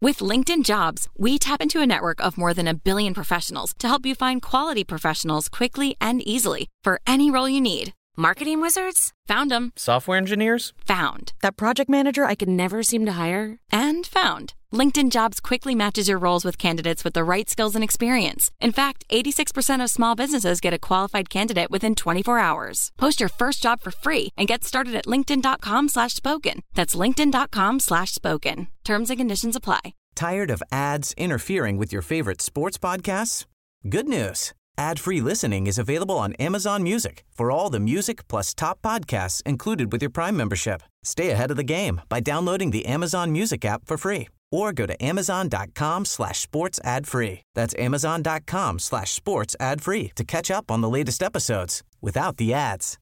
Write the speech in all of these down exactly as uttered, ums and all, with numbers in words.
With LinkedIn Jobs, we tap into a network of more than a billion professionals to help you find quality professionals quickly and easily for any role you need. Marketing wizards? Found them. Software engineers? Found. That project manager I could never seem to hire? And found. LinkedIn Jobs quickly matches your roles with candidates with the right skills and experience. In fact, eighty-six percent of small businesses get a qualified candidate within twenty-four hours. Post your first job for free and get started at linkedin.com slash spoken. That's linkedin.com slash spoken. Terms and conditions apply. Tired of ads interfering with your favorite sports podcasts? Good news. Ad-free listening is available on Amazon Music for all the music plus top podcasts included with your Prime membership. Stay ahead of the game by downloading the Amazon Music app for free or go to amazon.com slash sports ad free. That's amazon.com slash sports ad free to catch up on the latest episodes without the ads.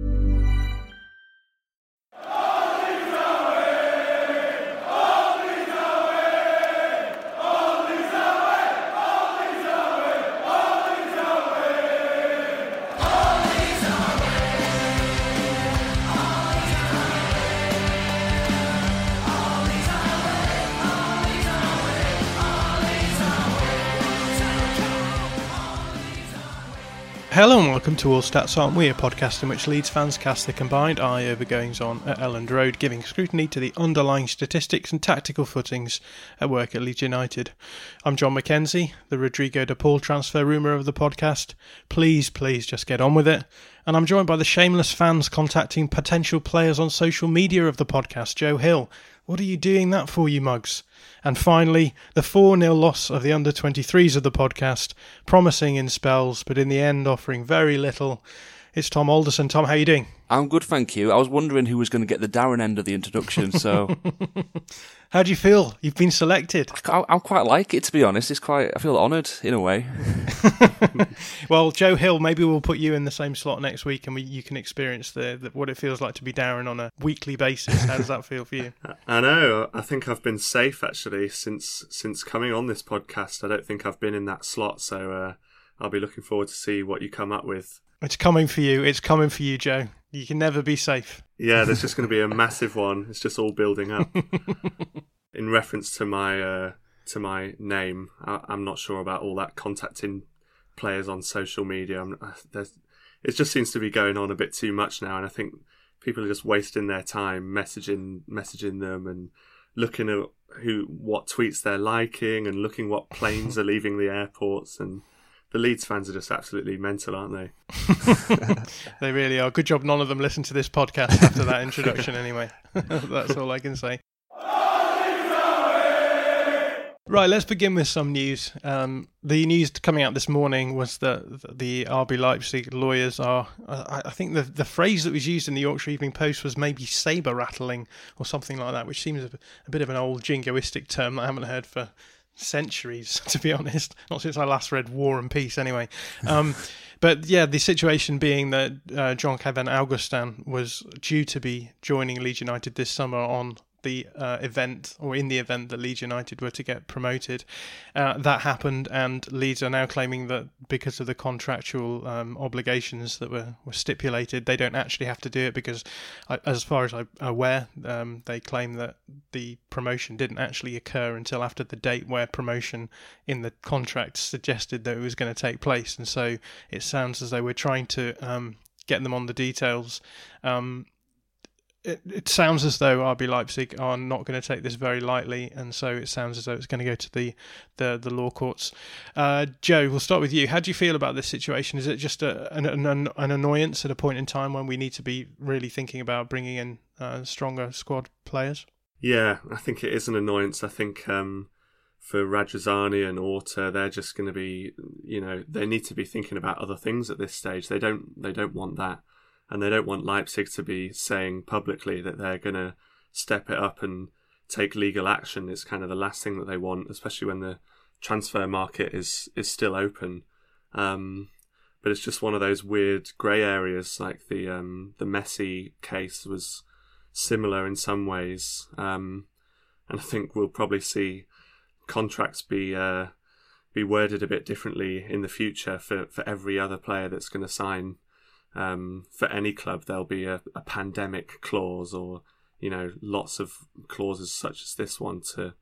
Hello and welcome to All Stats Aren't We, a podcast in which Leeds fans cast their combined eye over goings on at Elland Road, giving scrutiny to the underlying statistics and tactical footings at work at Leeds United. I'm John Mackenzie, the Rodrigo de Paul transfer rumour of the podcast. Please, please just get on with it. And I'm joined by the shameless fans contacting potential players on social media of the podcast, Joe Hill. What are you doing that for, you mugs? And finally, the four nil loss of the under twenty-threes of the podcast, promising in spells, but in the end offering very little. It's Tom Alderson. Tom, how are you doing? I'm good, thank you. I was wondering who was going to get the Darren end of the introduction, so... How do you feel? You've been selected. I, I quite like it, to be honest. It's quite. I feel honoured, in a way. Well, Joe Hill, maybe we'll put you in the same slot next week and we, you can experience the, the what it feels like to be Darren on a weekly basis. How does that feel for you? I know. I think I've been safe, actually, since since coming on this podcast. I don't think I've been in that slot, so uh, I'll be looking forward to see what you come up with. It's coming for you. It's coming for you, Joe. You can never be safe. Yeah, there's just going to be a massive one. It's just all building up. In reference to my uh, to my name, I, I'm not sure about all that contacting players on social media. I'm, uh, there's, it just seems to be going on a bit too much now, and I think people are just wasting their time messaging messaging them and looking at who what tweets they're liking and looking what planes are leaving the airports. And the Leeds fans are just absolutely mental, aren't they? They really are. Good job none of them listened to this podcast after that introduction anyway. That's all I can say. Right, let's begin with some news. Um, the news coming out this morning was that the R B Leipzig lawyers are, uh, I think the the phrase that was used in the Yorkshire Evening Post was maybe sabre rattling or something like that, which seems a, a bit of an old jingoistic term that I haven't heard for centuries, to be honest. Not since I last read War and Peace, anyway. Um, but yeah, the situation being that uh, Jean-Kevin Augustin was due to be joining Leeds United this summer on the uh, event, or in the event that Leeds United were to get promoted. Uh, that happened, and Leeds are now claiming that because of the contractual um, obligations that were, were stipulated, they don't actually have to do it because, uh, as far as I'm aware, um, they claim that the promotion didn't actually occur until after the date where promotion in the contract suggested that it was going to take place. And so it sounds as though we're trying to um, get them on the details. Um, It, it sounds as though R B Leipzig are not going to take this very lightly, and so it sounds as though it's going to go to the the, the law courts. Uh, Joe, we'll start with you. How do you feel about this situation? Is it just a, an, an, an annoyance at a point in time when we need to be really thinking about bringing in uh, stronger squad players? Yeah, I think it is an annoyance. I think um, for Radrizzani and Orta, they're just going to be, you know, they need to be thinking about other things at this stage. They don't, they don't want that. And they don't want Leipzig to be saying publicly that they're going to step it up and take legal action. It's kind of the last thing that they want, especially when the transfer market is, is still open. Um, but it's just one of those weird grey areas, like the um, the Messi case was similar in some ways. Um, and I think we'll probably see contracts be uh, be worded a bit differently in the future for, for every other player that's going to sign. Um, for any club, there'll be a, a pandemic clause, or you know, lots of clauses such as this one to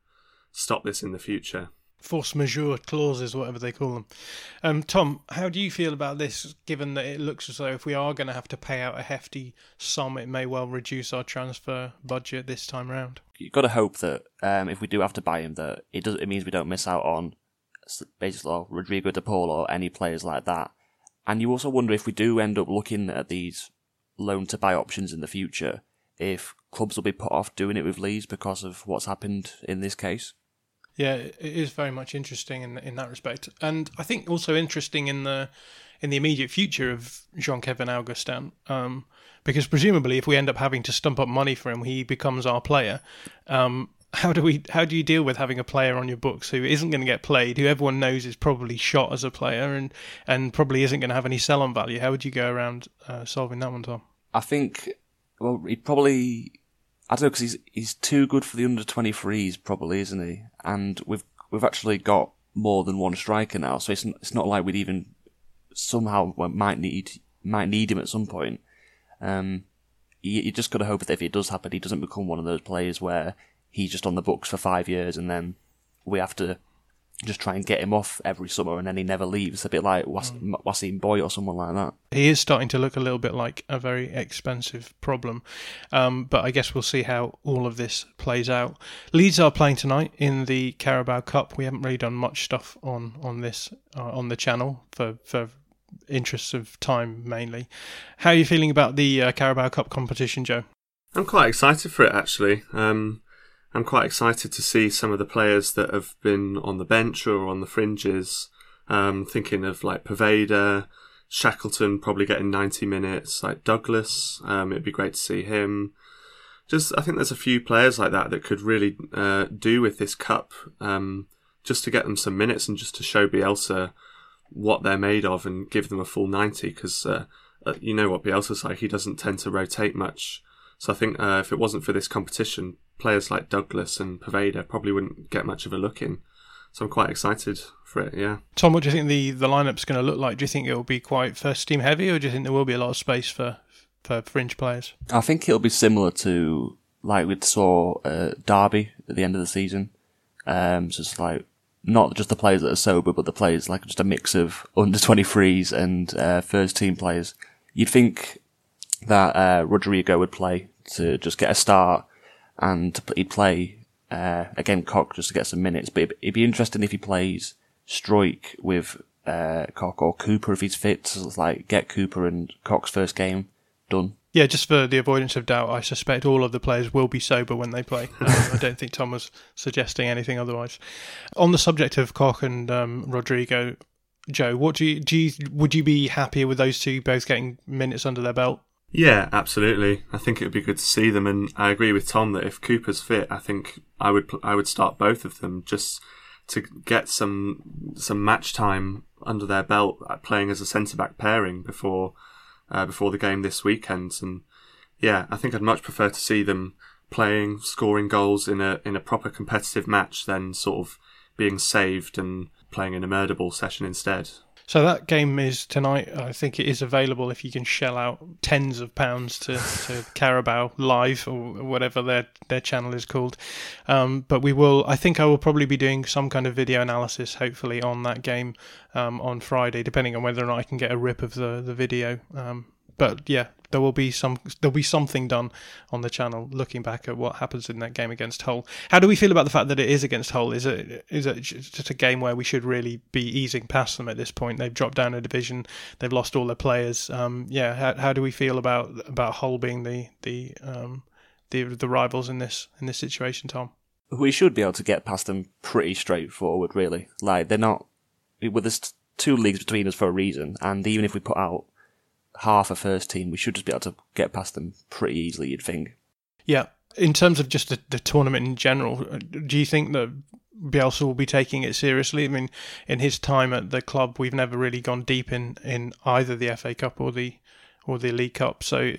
stop this in the future. Force majeure clauses, whatever they call them. Um, Tom, how do you feel about this, given that it looks as though if we are going to have to pay out a hefty sum, it may well reduce our transfer budget this time round? You've got to hope that um, if we do have to buy him, that it does. It means we don't miss out on basically or Rodrigo de Paul or any players like that. And you also wonder if we do end up looking at these loan-to-buy options in the future, if clubs will be put off doing it with Leeds because of what's happened in this case. Yeah, it is very much interesting in in that respect, and I think also interesting in the in the immediate future of Jean-Kevin Augustin, um, because presumably if we end up having to stump up money for him, he becomes our player. Um, how do we how do you deal with having a player on your books who isn't going to get played, who everyone knows is probably shot as a player, and and probably isn't going to have any sell-on value? How would you go around uh, solving that one, Tom? I think, well, he probably. I don't know, because he's he's too good for the under twenty-threes, probably, isn't he? And we've we've actually got more than one striker now, so it's it's not like we'd even somehow might need might need him at some point. Um, you, you just got to hope that if it does happen, he doesn't become one of those players where he's just on the books for five years and then we have to just try and get him off every summer and then he never leaves. A bit like Was- mm. Wasim Boy or someone like that. He is starting to look a little bit like a very expensive problem. Um, but I guess we'll see how all of this plays out. Leeds are playing tonight in the Carabao Cup. We haven't really done much stuff on, on this uh, on the channel for, for interests of time mainly. How are you feeling about the uh, Carabao Cup competition, Joe? I'm quite excited for it, actually. Um I'm quite excited to see some of the players that have been on the bench or on the fringes. Um, thinking of like Poveda, Shackleton probably getting ninety minutes, like Douglas. Um, it'd be great to see him. Just, I think there's a few players like that that could really uh, do with this cup, um, just to get them some minutes and just to show Bielsa what they're made of and give them a full ninety. Because uh, uh, you know what Bielsa's like; he doesn't tend to rotate much. So I think uh, if it wasn't for this competition, players like Douglas and Poveda probably wouldn't get much of a look in. So I'm quite excited for it, yeah. Tom, what do you think the, the lineup's going to look like? Do you think it will be quite first team heavy, or do you think there will be a lot of space for, for fringe players? I think it'll be similar to like we saw uh, Derby at the end of the season. Um, so it's like not just the players that are sober, but the players like just a mix of under twenty-threes and uh, first team players. You'd think that uh, Rodrigo would play to just get a start, and he'd play uh, again Koch just to get some minutes. But it'd, it'd be interesting if he plays Struijk with uh, Koch or Cooper if he's fit. So it's like get Cooper and Koch's first game done. Yeah, just for the avoidance of doubt, I suspect all of the players will be sober when they play. Um, I don't think Tom was suggesting anything otherwise. On the subject of Koch and um, Rodrigo, Joe, what do you do? You, would you be happier with those two both getting minutes under their belt? Yeah, absolutely. I think it would be good to see them, and I agree with Tom that if Cooper's fit, I think I would I would start both of them just to get some some match time under their belt, playing as a centre back pairing before uh, before the game this weekend. And yeah, I think I'd much prefer to see them playing, scoring goals in a in a proper competitive match than sort of being saved and playing in a murder ball session instead. So that game is tonight. I think it is available if you can shell out tens of pounds to, to Carabao Live or whatever their, their channel is called. Um, but we will, I think I will probably be doing some kind of video analysis, hopefully, on that game um, on Friday, depending on whether or not I can get a rip of the, the video. Um, but yeah, there will be some there'll be something done on the channel looking back at what happens in that game against Hull. How do we feel about the fact that it is against Hull? Is it is it just a game where we should really be easing past them at this point? They've dropped down a division. They've lost all their players. Um, yeah, how, how do we feel about about Hull being the the um, the the rivals in this in this situation, Tom? We should be able to get past them pretty straightforward, really. Like they're not. With there's two leagues between us for a reason, and even if we put out half a first team, we should just be able to get past them pretty easily, you'd think. Yeah. In terms of just the, the tournament in general, do you think that Bielsa will be taking it seriously? I mean, in his time at the club, we've never really gone deep in, in either the F A Cup or the or the League Cup. So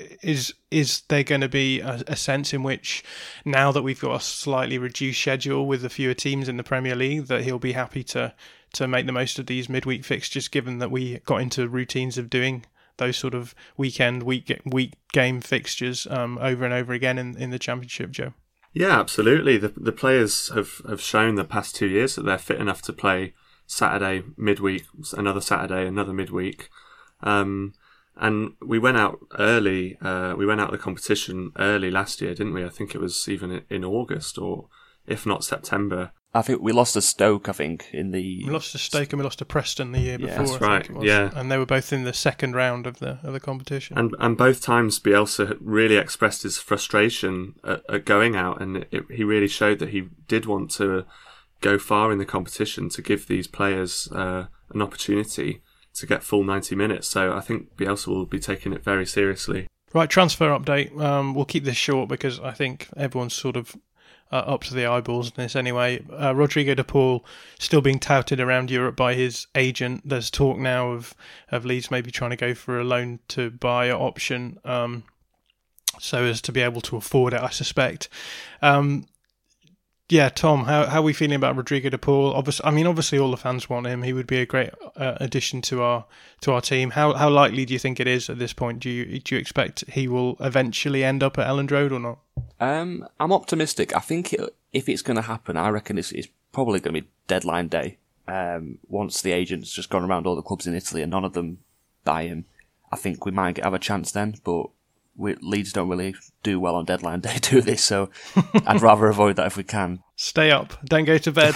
is is there going to be a, a sense in which, now that we've got a slightly reduced schedule with the fewer teams in the Premier League, that he'll be happy to, to make the most of these midweek fixtures, given that we got into routines of doing those sort of weekend, week week game fixtures um, over and over again in, in the Championship, Joe? Yeah, absolutely. The the players have, have shown the past two years that they're fit enough to play Saturday midweek, another Saturday, another midweek. Um, and we went out early. Uh, we went out of the competition early last year, didn't we? I think it was even in August, or if not September. I think we lost to Stoke, I think, in the... We lost to Stoke and we lost to Preston the year Yeah, before, that's I right, think it was. yeah. And they were both in the second round of the of the competition. And and both times Bielsa really expressed his frustration at, at going out, and it, he really showed that he did want to go far in the competition to give these players uh, an opportunity to get full ninety minutes. So I think Bielsa will be taking it very seriously. Right, transfer update. Um, we'll keep this short because I think everyone's sort of Uh, up to the eyeballs in this anyway. Uh, Rodrigo de Paul still being touted around Europe by his agent. There's talk now of, of Leeds maybe trying to go for a loan to buy option um, so as to be able to afford it, I suspect. Um, yeah, Tom, how how are we feeling about Rodrigo de Paul? Obviously, I mean, obviously all the fans want him. He would be a great uh, addition to our to our team. How how likely do you think it is at this point? Do you do you expect he will eventually end up at Elland Road or not? Um, I'm optimistic. I think it, if it's going to happen, I reckon it's, it's probably going to be deadline day. Um, once the agent's just gone around all the clubs in Italy and none of them buy him, I think we might have a chance then. But we, Leeds don't really do well on deadline day, do they? So I'd rather avoid that if we can. Stay up. Don't go to bed.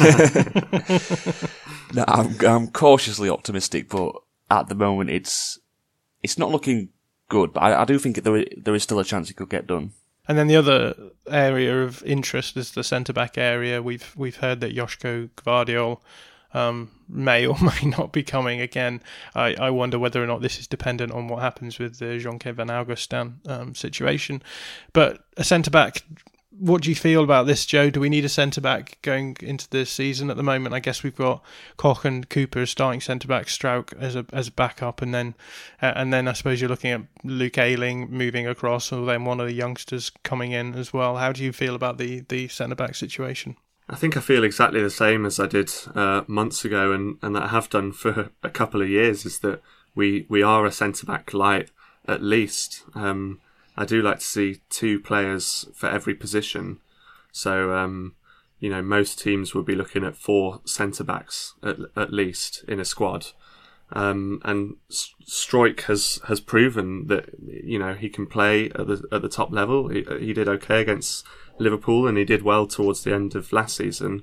No, I'm, I'm cautiously optimistic, but at the moment it's it's not looking good. But I, I do think there there is still a chance it could get done. And then the other area of interest is the centre-back area. We've we've heard that Joško Gvardiol um, may or may not be coming again. I, I wonder whether or not this is dependent on what happens with the Jonke van Augustin um, situation. But a centre-back, what do you feel about this, Joe? Do we need a centre-back going into this season? At the moment, I guess we've got Koch and Cooper as starting centre-back, Strauch as a as a backup, and then uh, and then I suppose you're looking at Luke Ayling moving across, or then one of the youngsters coming in as well. How do you feel about the, the centre-back situation? I think I feel exactly the same as I did uh, months ago, and, and that I have done for a couple of years, is that we, we are a centre-back light, at least. Um, I do like to see two players for every position. So, um, you know, most teams will be looking at four centre-backs at, at least in a squad. Um, and Struijk has, has proven that, you know, he can play at the at the top level. He, he did okay against Liverpool, and he did well towards the end of last season.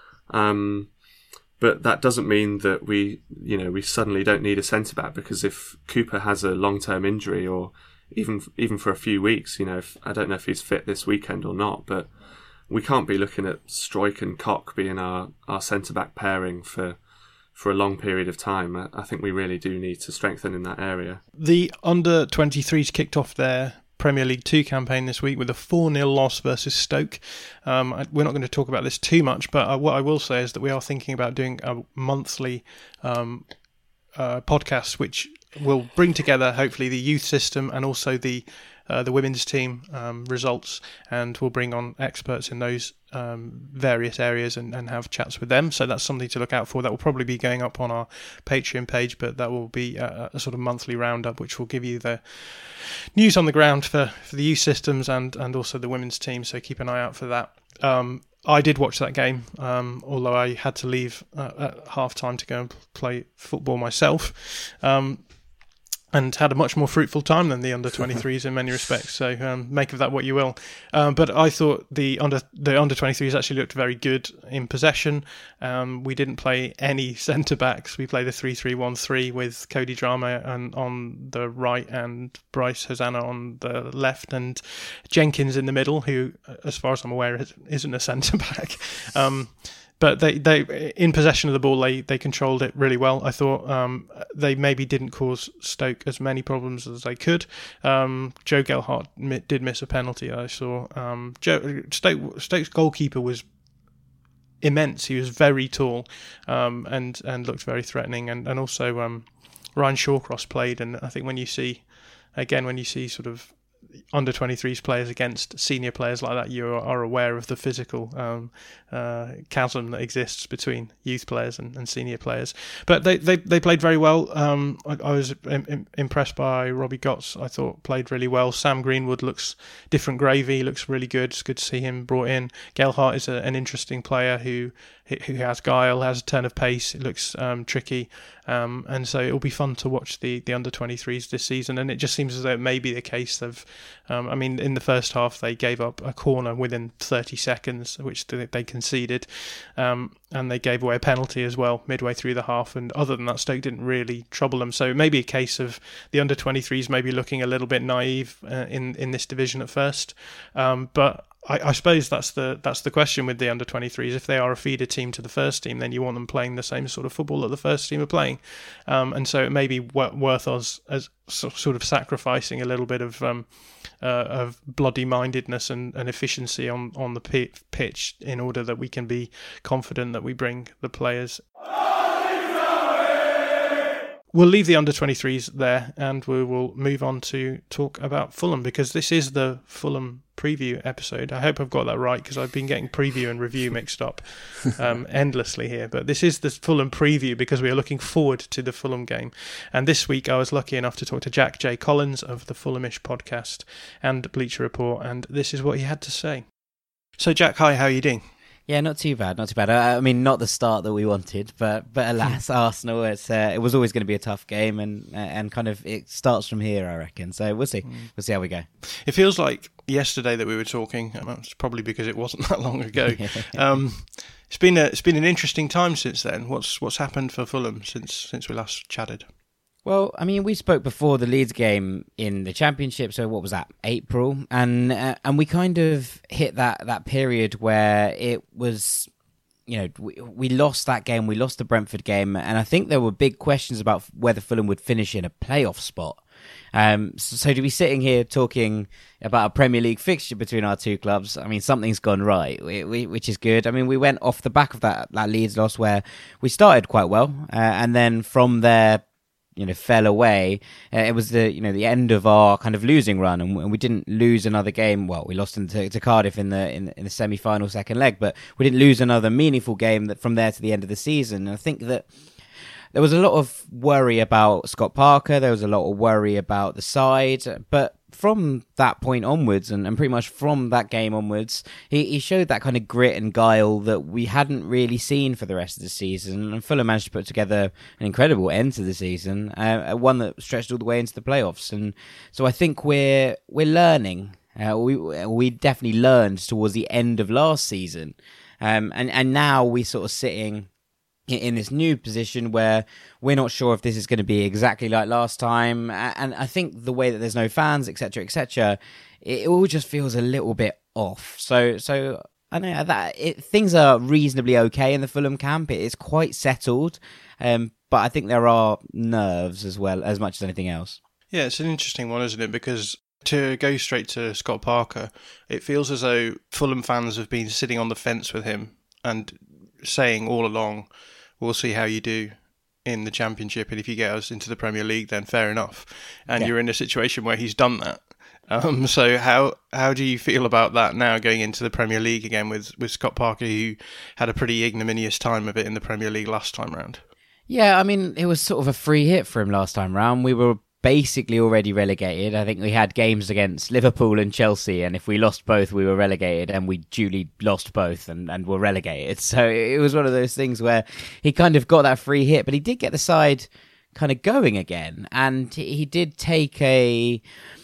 Um, but that doesn't mean that we, you know, we suddenly don't need a centre-back, because if Cooper has a long-term injury, or even even for a few weeks, you know, if, I don't know if he's fit this weekend or not, but we can't be looking at Struijk and Koch being our, our centre-back pairing for for a long period of time. I think we really do need to strengthen in that area. The under twenty-threes kicked off their Premier League two campaign this week with a four nil loss versus Stoke. Um, we're not going to talk about this too much, but uh, what I will say is that we are thinking about doing a monthly um, uh, podcast which will bring together hopefully the youth system and also the uh, the women's team um, results, and we'll bring on experts in those um, various areas and, and have chats with them. So that's something to look out for. That will probably be going up on our Patreon page, but that will be a, a sort of monthly roundup which will give you the news on the ground for, for the youth systems and, and also the women's team. So keep an eye out for that. Um, I did watch that game, um, although I had to leave uh, at half time to go and play football myself. Um, and had a much more fruitful time than the under twenty-threes in many respects. So um, make of that what you will. Um, but I thought the under the under twenty-threes actually looked very good in possession. Um, we didn't play any centre backs. We played a three three one three with Cody Drama and on the right and Bryce Hosanna on the left and Jenkins in the middle, who, as far as I'm aware, isn't a centre back. Um, But they, they in possession of the ball, they, they controlled it really well. I thought um, they maybe didn't cause Stoke as many problems as they could. Um, Joe Gelhardt mi- did miss a penalty, I saw. Um, Joe, Stoke, Stoke's goalkeeper was immense. He was very tall um, and, and looked very threatening. And, and also um, Ryan Shawcross played. And I think when you see, again, when you see sort of under twenty-threes players against senior players like that, you are aware of the physical um, uh, chasm that exists between youth players and, and senior players. But they, they, they played very well. Um, I, I was im- impressed by Robbie Gotts. I thought played really well. Sam Greenwood looks different gravy. He looks really good. It's good to see him brought in. Gelhardt is a, an interesting player who who has guile, has a turn of pace. It looks um, tricky. Um, and so it'll be fun to watch the, the under twenty-threes this season. And it just seems as though it may be the case of, um, I mean, in the first half, they gave up a corner within thirty seconds, which they conceded. Um, and they gave away a penalty as well midway through the half. And other than that, Stoke didn't really trouble them. So it may be a case of the under twenty-threes maybe looking a little bit naive uh, in, in this division at first. Um, but I, I suppose that's the that's the question with the under twenty-threes. If they are a feeder team to the first team, then you want them playing the same sort of football that the first team are playing. Um, and so it may be worth us as sort of sacrificing a little bit of um, uh, of bloody-mindedness and, and efficiency on, on the pitch in order that we can be confident that we bring the players. We'll leave the under twenty-threes there and we will move on to talk about Fulham, because this is the Fulham preview episode. I hope I've got that right, because I've been getting preview and review mixed up um, endlessly here. But this is the Fulham preview because we are looking forward to the Fulham game. And this week I was lucky enough to talk to Jack J. Collins of the Fulhamish podcast and Bleacher Report, and this is what he had to say. So Jack, hi, how are you doing? Yeah, not too bad, not too bad. I, I mean, not the start that we wanted, but but alas, Arsenal. It's uh, it was always going to be a tough game, and and kind of it starts from here, I reckon. So we'll see, mm. we'll see how we go. It feels like yesterday that we were talking. It's probably because it wasn't that long ago. um, it's been a, it's been an interesting time since then. What's what's happened for Fulham since since we last chatted? Well, I mean, we spoke before the Leeds game in the Championship, so what was that, April? And uh, and we kind of hit that, that period where it was, you know, we, we lost that game, we lost the Brentford game, and I think there were big questions about whether Fulham would finish in a playoff spot. Um, so, so to be sitting here talking about a Premier League fixture between our two clubs, I mean, something's gone right, we, we, which is good. I mean, we went off the back of that, that Leeds loss where we started quite well, uh, and then from there, you know, fell away. Uh, it was the, you know, the end of our kind of losing run, and, and we didn't lose another game. Well, we lost into, to Cardiff in the in, in the semi-final second leg, but we didn't lose another meaningful game that from there to the end of the season. And I think that there was a lot of worry about Scott Parker. There was a lot of worry about the side, but from that point onwards, and, and pretty much from that game onwards, he, he showed that kind of grit and guile that we hadn't really seen for the rest of the season. And Fulham managed to put together an incredible end to the season, uh, one that stretched all the way into the playoffs. And so I think we're we're learning. Uh, we we definitely learned towards the end of last season, um, and and now we're sort of sitting in this new position where we're not sure if this is going to be exactly like last time. And I think the way that there's no fans, et cetera, et cetera, it all just feels a little bit off. So, so I know that it, things are reasonably okay in the Fulham camp. It is quite settled, um, but I think there are nerves as well, as much as anything else. Yeah, it's an interesting one, isn't it? Because to go straight to Scott Parker, it feels as though Fulham fans have been sitting on the fence with him and saying all along, we'll see how you do in the Championship, and if you get us into the Premier League, then fair enough. And yeah. You're in a situation where he's done that. Um, so how how do you feel about that now, going into the Premier League again with, with Scott Parker, who had a pretty ignominious time of it in the Premier League last time round? Yeah, I mean, it was sort of a free hit for him last time round. We were basically already relegated. I think we had games against Liverpool and Chelsea, and if we lost both, we were relegated, and we duly lost both and, and were relegated. So it was one of those things where he kind of got that free hit, but he did get the side kind of going again, and he did take a...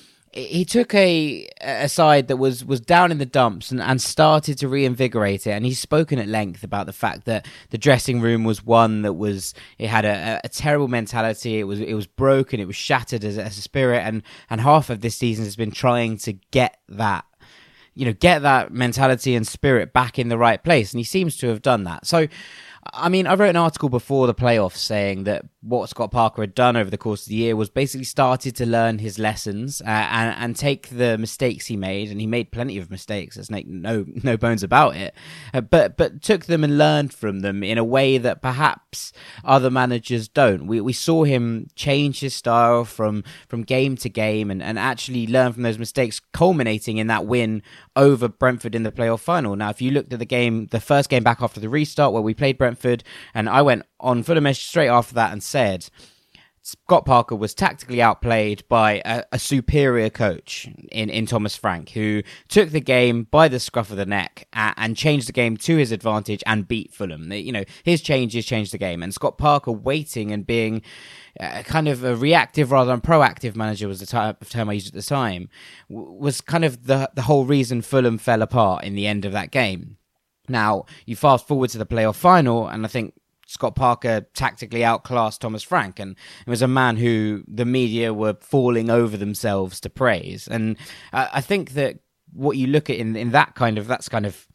He took a a side that was, was down in the dumps and, and started to reinvigorate it. And he's spoken at length about the fact that the dressing room was one that was, it had a, a terrible mentality. It was it was broken. It was shattered as, as a spirit. And, and half of this season has been trying to get that, you know, get that mentality and spirit back in the right place. And he seems to have done that. So I mean, I wrote an article before the playoffs saying that what Scott Parker had done over the course of the year was basically started to learn his lessons uh, and, and take the mistakes he made, and he made plenty of mistakes, there's no, no bones about it, uh, but but took them and learned from them in a way that perhaps other managers don't. We we saw him change his style from, from game to game and, and actually learn from those mistakes, culminating in that win over Brentford in the playoff final. Now, if you looked at the game, the first game back after the restart where we played Brentford, and I went on Fulham straight after that and said Scott Parker was tactically outplayed by a, a superior coach in, in Thomas Frank, who took the game by the scruff of the neck and, and changed the game to his advantage and beat Fulham. You know, his changes changed the game, and Scott Parker waiting and being uh, kind of a reactive rather than proactive manager was the type of term I used at the time, was kind of the the whole reason Fulham fell apart in the end of that game. Now, you fast forward to the playoff final, and I think Scott Parker tactically outclassed Thomas Frank, and it was a man who the media were falling over themselves to praise. And I, I think that what you look at in, in that kind of, that's kind of,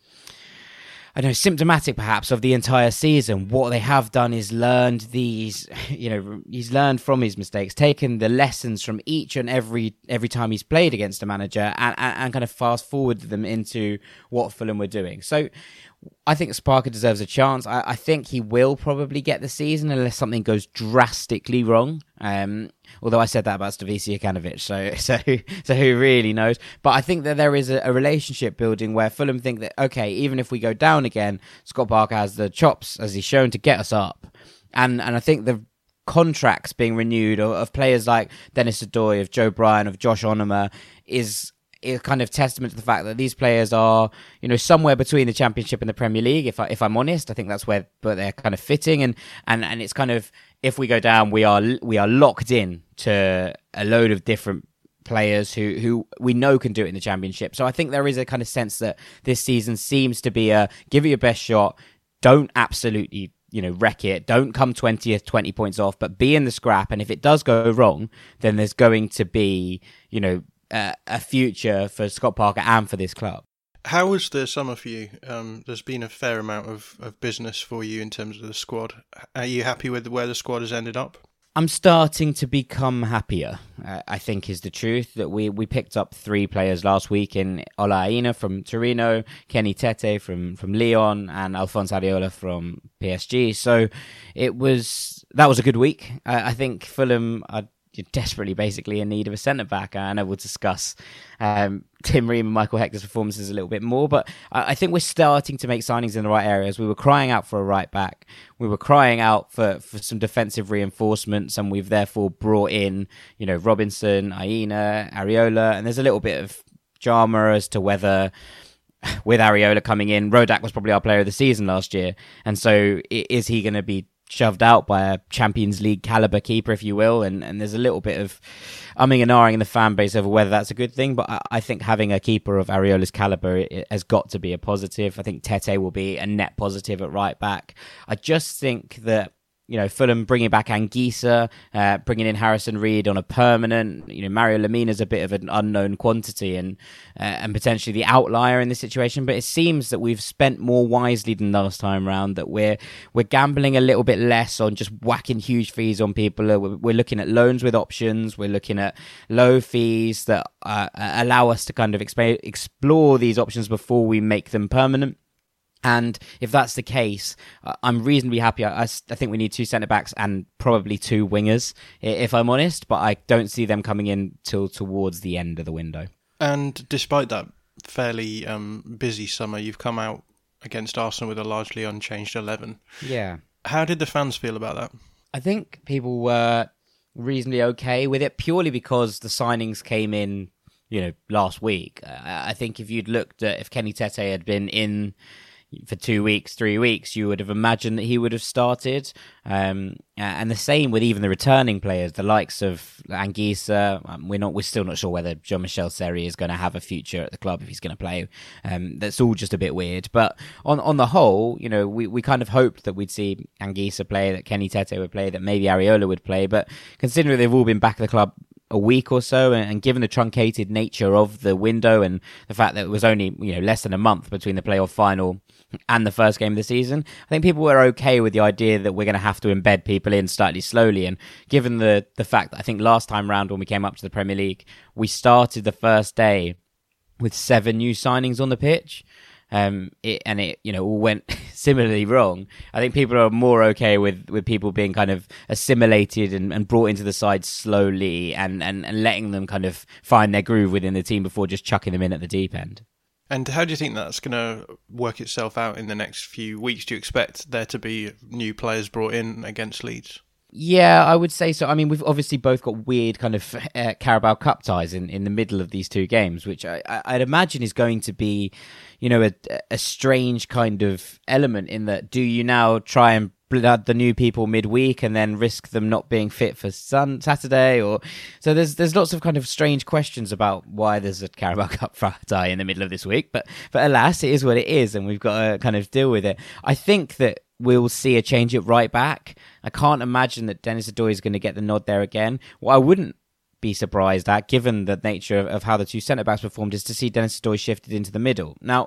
I don't know, symptomatic perhaps of the entire season. What they have done is learned these, you know, he's learned from his mistakes, taken the lessons from each and every every time he's played against a manager, and, and, and kind of fast forwarded them into what Fulham were doing. So I think Parker deserves a chance. I, I think he will probably get the season unless something goes drastically wrong. Um, although I said that about Stevie Jokanovic, so so so who really knows? But I think that there is a, a relationship building where Fulham think that, okay, even if we go down again, Scott Parker has the chops, as he's shown, to get us up. And and I think the contracts being renewed of, of players like Dennis Odoi, of Joe Bryan, of Josh Onoma is is kind of testament to the fact that these players are, you know, somewhere between the Championship and the Premier League. If I, if I'm honest, I think that's where, but they're kind of fitting, and, and, and it's kind of, if we go down, we are we are locked in to a load of different players who, who we know can do it in the Championship. So I think there is a kind of sense that this season seems to be a give it your best shot, don't absolutely, you know, wreck it, don't come twentieth, twenty points off, but be in the scrap. And if it does go wrong, then there's going to be, you know, Uh, a future for Scott Parker and for this club. How was the summer for you? Um, there's been a fair amount of, of business for you in terms of the squad. Are you happy with where the squad has ended up? I'm starting to become happier, uh, I think is the truth. That we, we picked up three players last week in Ola Aina from Torino, Kenny Tete from, from Lyon, and Alphonse Areola from P S G. So it was that was a good week. Uh, I think Fulham are You're desperately basically in need of a centre-back. I know we'll discuss um, Tim Ream and Michael Hector's performances a little bit more, but I, I think we're starting to make signings in the right areas. We were crying out for a right-back. We were crying out for, for some defensive reinforcements, and we've therefore brought in, you know, Robinson, Aina, Areola, and there's a little bit of drama as to whether, with Areola coming in, Rodak was probably our player of the season last year, and so is he going to be shoved out by a Champions League caliber keeper, if you will, and, and there's a little bit of umming and ahhing in the fan base over whether that's a good thing, but I, I think having a keeper of Areola's caliber it, it has got to be a positive. I think Tete will be a net positive at right back. I just think that, you know, Fulham bringing back Anguissa, uh, bringing in Harrison Reed on a permanent, you know, Mario Lemina's a bit of an unknown quantity and uh, and potentially the outlier in this situation, but it seems that we've spent more wisely than last time round, that we're we're gambling a little bit less on just whacking huge fees on people. We're, we're looking at loans with options, we're looking at low fees that uh, allow us to kind of exp- explore these options before we make them permanent. And if that's the case, I'm reasonably happy. I, I think we need two centre-backs and probably two wingers, if I'm honest, but I don't see them coming in till towards the end of the window. And despite that fairly um, busy summer, you've come out against Arsenal with a largely unchanged eleven. Yeah. How did the fans feel about that? I think people were reasonably okay with it, purely because the signings came in, you know, last week. I think if you'd looked at, if Kenny Tete had been in for two weeks, three weeks, you would have imagined that he would have started. Um, and the same with even the returning players, the likes of Anguissa. Um, we're not, we're still not sure whether Jean-Michel Seri is going to have a future at the club if he's going to play. Um, that's all just a bit weird. But on on the whole, you know, we, we kind of hoped that we'd see Anguissa play, that Kenny Tete would play, that maybe Areola would play. But considering they've all been back at the club a week or so, and, and given the truncated nature of the window and the fact that it was only, you know, less than a month between the playoff final and the first game of the season, I think people were okay with the idea that we're going to have to embed people in slightly slowly. And given the the fact that I think last time round when we came up to the Premier League, we started the first day with seven new signings on the pitch, um, it, and it you know all went similarly wrong. I think people are more okay with, with people being kind of assimilated and, and brought into the side slowly, and, and, and letting them kind of find their groove within the team before just chucking them in at the deep end. And how do you think that's going to work itself out in the next few weeks? Do you expect there to be new players brought in against Leeds? Yeah, I would say so. I mean, we've obviously both got weird kind of uh, Carabao Cup ties in, in the middle of these two games, which I, I'd imagine is going to be, you know, a, a strange kind of element in that, do you now try and blood the new people midweek and then risk them not being fit for sun Saturday? Or so there's there's lots of kind of strange questions about why there's a Carabao Cup tie in the middle of this week, but but alas, it is what it is, and we've got to kind of deal with it. I think that we'll see a change at right back. I can't imagine that Dennis Adoy is going to get the nod there again. Well, I wouldn't be surprised at, given the nature of, of how the two centre-backs performed, is to see Dennis Adoy shifted into the middle. Now,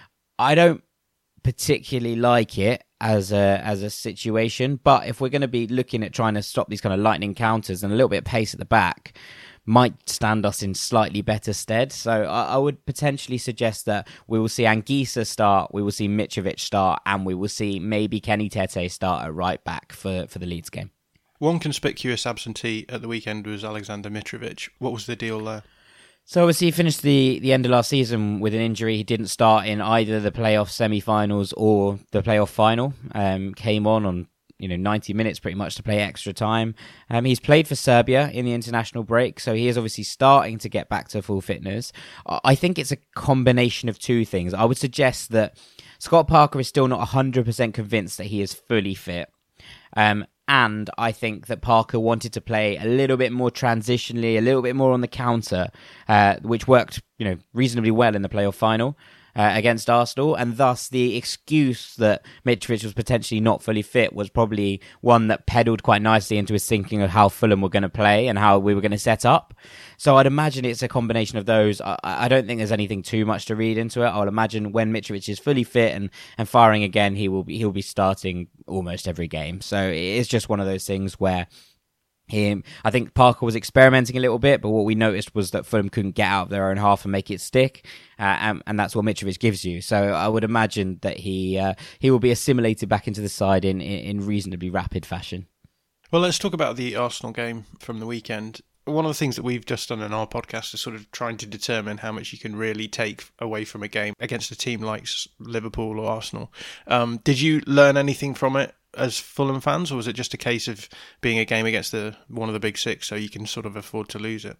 I don't particularly like it as a as a situation, but if we're going to be looking at trying to stop these kind of lightning counters, and a little bit of pace at the back might stand us in slightly better stead. So I, I would potentially suggest that we will see Anguissa start, we will see Mitrovic start, and we will see maybe Kenny Tete start at right back for, for the Leeds game. One conspicuous absentee at the weekend was Alexander Mitrovic. What was the deal there? So obviously he finished the, the end of last season with an injury. He didn't start in either the playoff semi-finals or the playoff final. Um, came on on you know, ninety minutes pretty much to play extra time. Um, he's played for Serbia in the international break, so he is obviously starting to get back to full fitness. I think it's a combination of two things. I would suggest that Scott Parker is still not one hundred percent convinced that he is fully fit. Um, and I think that Parker wanted to play a little bit more transitionally, a little bit more on the counter, uh, which worked, you know, reasonably well in the playoff final. Uh, against Arsenal, and thus the excuse that Mitrovic was potentially not fully fit was probably one that pedalled quite nicely into his thinking of how Fulham were going to play and how we were going to set up. So I'd imagine it's a combination of those. I, I don't think there's anything too much to read into it. I'll imagine when Mitrovic is fully fit and, and firing again, he will be, he'll be starting almost every game. So it is just one of those things where Him, I think Parker was experimenting a little bit, but what we noticed was that Fulham couldn't get out of their own half and make it stick, uh, and, and that's what Mitrovic gives you. So I would imagine that he uh, he will be assimilated back into the side in, in reasonably rapid fashion. Well, let's talk about the Arsenal game from the weekend. One of the things that we've just done in our podcast is sort of trying to determine how much you can really take away from a game against a team like Liverpool or Arsenal. Um, did you learn anything from it as Fulham fans, or was it just a case of being a game against the one of the big six, so you can sort of afford to lose it?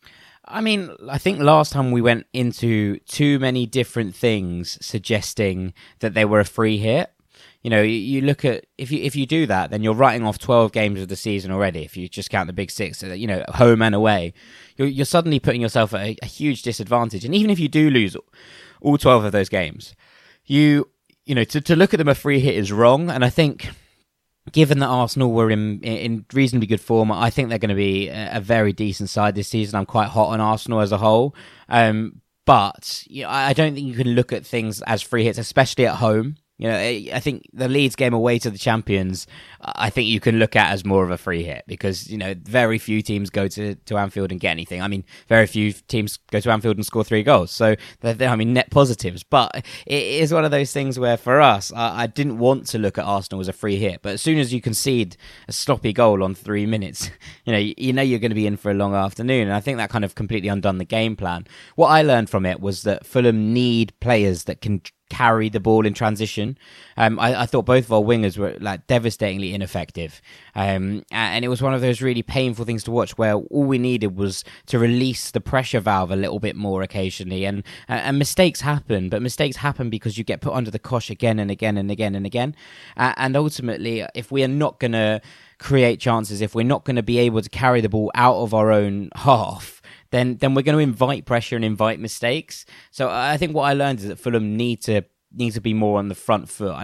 I mean, I think last time we went into too many different things suggesting that they were a free hit. You know, you, you look at, if you if you do that, then you're writing off twelve games of the season already, if you just count the big six, you know, home and away. You're, you're suddenly putting yourself at a, a huge disadvantage. And even if you do lose all twelve of those games, you, you know, to, to look at them a free hit is wrong. And I think, given that Arsenal were in in reasonably good form, I think they're going to be a very decent side this season. I'm quite hot on Arsenal as a whole. Um, but you know, I don't think you can look at things as free hits, especially at home. You know, I think the Leeds game away to the champions, I think you can look at as more of a free hit because, you know, very few teams go to, to Anfield and get anything. I mean, very few teams go to Anfield and score three goals. So, they're, they're, I mean, net positives. But it is one of those things where, for us, I, I didn't want to look at Arsenal as a free hit. But as soon as you concede a sloppy goal on three minutes, you know, you, you know you're going to be in for a long afternoon. And I think that kind of completely undone the game plan. What I learned from it was that Fulham need players that can carry the ball in transition. Um, I, I thought both of our wingers were like devastatingly ineffective. Um, and it was one of those really painful things to watch where all we needed was to release the pressure valve a little bit more occasionally. And, and mistakes happen, but mistakes happen because you get put under the cosh again and again and again and again. Uh, and ultimately, if we are not going to create chances, if we're not going to be able to carry the ball out of our own half, then then we're going to invite pressure and invite mistakes. So I think what I learned is that Fulham need to need to be more on the front foot. I know it's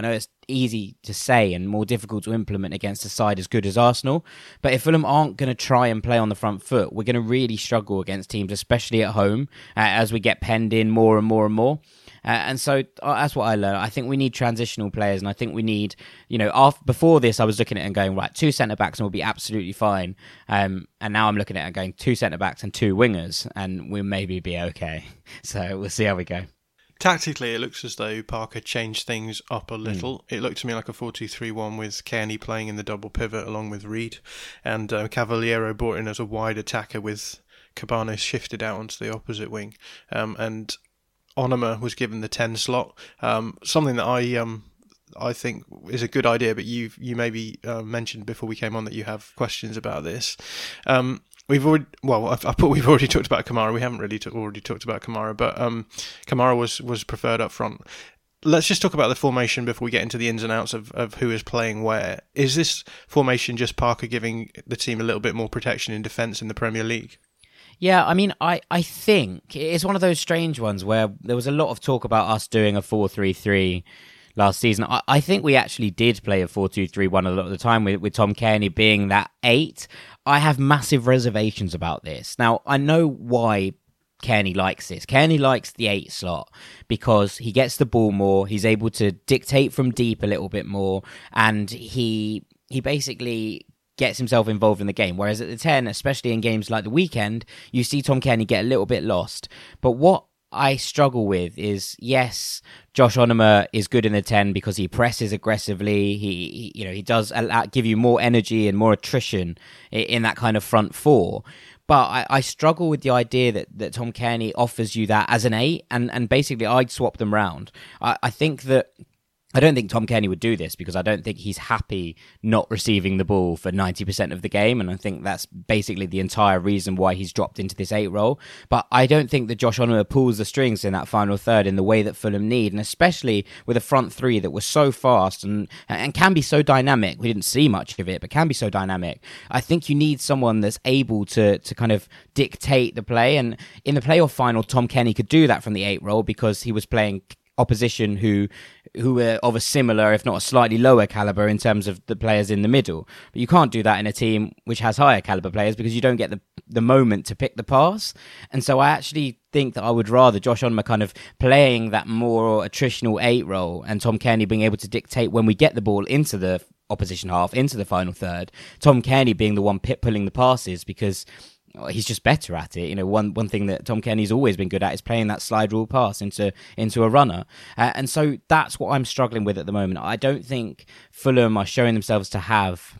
easy to say and more difficult to implement against a side as good as Arsenal. But if Fulham aren't going to try and play on the front foot, we're going to really struggle against teams, especially at home, uh, as we get penned in more and more and more. Uh, and so uh, that's what I learned. I think we need transitional players, and I think we need, you know, after, before this, I was looking at it and going, right, two centre-backs and we'll be absolutely fine. Um, and now I'm looking at it and going, two centre-backs and two wingers, and we'll maybe be okay. So we'll see how we go. Tactically, it looks as though Parker changed things up a little. Mm. It looked to me like a four two three one with Kearney playing in the double pivot along with Reed, and uh, Cavaliero brought in as a wide attacker with Cabanas shifted out onto the opposite wing. Um, and Onomah was given the ten slot, um, something that I um, I think is a good idea, but you you maybe uh, mentioned before we came on that you have questions about this. Um, we've already, well, I, I put we've already talked about Kamara. We haven't really t- already talked about Kamara, but um, Kamara was, was preferred up front. Let's just talk about the formation before we get into the ins and outs of, of who is playing where. Is this formation just Parker giving the team a little bit more protection in defence in the Premier League? Yeah, I mean, I, I think it's one of those strange ones where there was a lot of talk about us doing a four three three last season. I, I think we actually did play a four two three one a lot of the time with, with Tom Kearney being that eight. I have massive reservations about this. Now, I know why Kearney likes this. Kearney likes the eight slot because he gets the ball more, he's able to dictate from deep a little bit more, and he he basically gets himself involved in the game. Whereas at the ten, especially in games like the weekend, you see Tom Kearney get a little bit lost. But what I struggle with is, yes, Josh Onomah is good in the ten because he presses aggressively. He, he you know, he does allow, give you more energy and more attrition in, in that kind of front four. But I, I struggle with the idea that, that Tom Kearney offers you that as an eight, and, and basically I'd swap them round. I, I think that I don't think Tom Kearney would do this because I don't think he's happy not receiving the ball for ninety percent of the game, and I think that's basically the entire reason why he's dropped into this eight role. But I don't think that Josh Onomah pulls the strings in that final third in the way that Fulham need, and especially with a front three that was so fast and and can be so dynamic. We didn't see much of it, but can be so dynamic. I think you need someone that's able to to kind of dictate the play, and in the playoff final, Tom Kearney could do that from the eight role because he was playing opposition who who were of a similar, if not a slightly lower caliber in terms of the players in the middle. But you can't do that in a team which has higher caliber players because you don't get the the moment to pick the pass. And so I actually think that I would rather Josh Onomah kind of playing that more attritional eight role and Tom Kearney being able to dictate when we get the ball into the opposition half, into the final third. Tom Kearney being the one pit pulling the passes because he's just better at it. You know, one one thing that Tom Kearney's always been good at is playing that slide rule pass into into a runner. Uh, and so that's what I'm struggling with at the moment. I don't think Fulham are showing themselves to have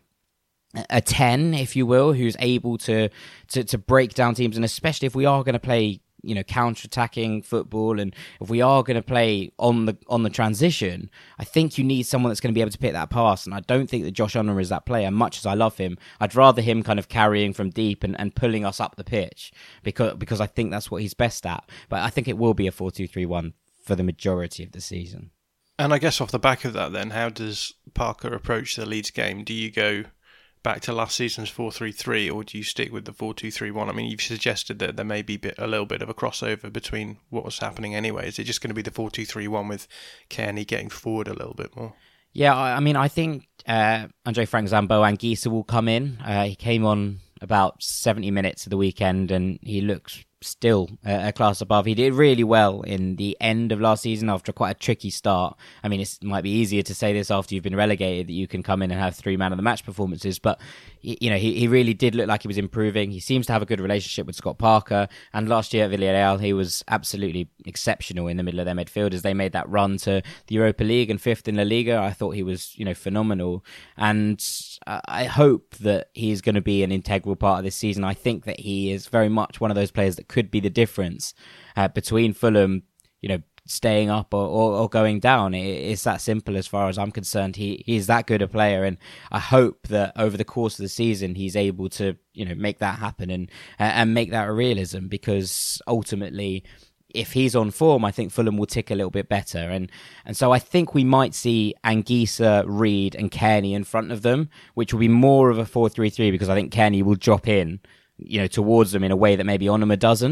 a ten, if you will, who's able to to, to break down teams. And especially if we are going to play, you know, counter-attacking football, and if we are going to play on the on the transition, I think you need someone that's going to be able to pick that pass, and I don't think that Josh Onomah is that player. Much as I love him, I'd rather him kind of carrying from deep and, and pulling us up the pitch because because I think that's what he's best at. But I think it will be a four two three one for the majority of the season. And I guess off the back of that then, how does Parker approach the Leeds game? Do you go back to last season's four three three, or do you stick with the four two three one? I mean, you've suggested that there may be bit, a little bit of a crossover between what was happening anyway. Is it just going to be the four two three one with Kearney getting forward a little bit more? Yeah, I, I mean, I think uh, Andre Frank Zambo Anguissa will come in. Uh, he came on about seventy minutes of the weekend, and he looks still a, a class above. He did really well in the end of last season after quite a tricky start. I mean, it might be easier to say this after you've been relegated, that you can come in and have three man of the match performances, but you know, he, he really did look like he was improving. He seems to have a good relationship with Scott Parker, and last year at Villarreal he was absolutely exceptional in the middle of their midfield as they made that run to the Europa League and fifth in La Liga. I thought he was, you know, phenomenal, and I hope that he's going to be an integral part of this season. I think that he is very much one of those players that could be the difference uh, between Fulham, you know, staying up or, or, or going down. It, it's that simple as far as I'm concerned. He he's that good a player, and I hope that over the course of the season he's able to, you know, make that happen and uh, and make that a realism, because ultimately, if he's on form, I think Fulham will tick a little bit better. And and so I think we might see Anguissa, Reed and Kearney in front of them, which will be more of a four three three, because I think Kearney will drop in, you know, towards them in a way that maybe Onomah doesn't.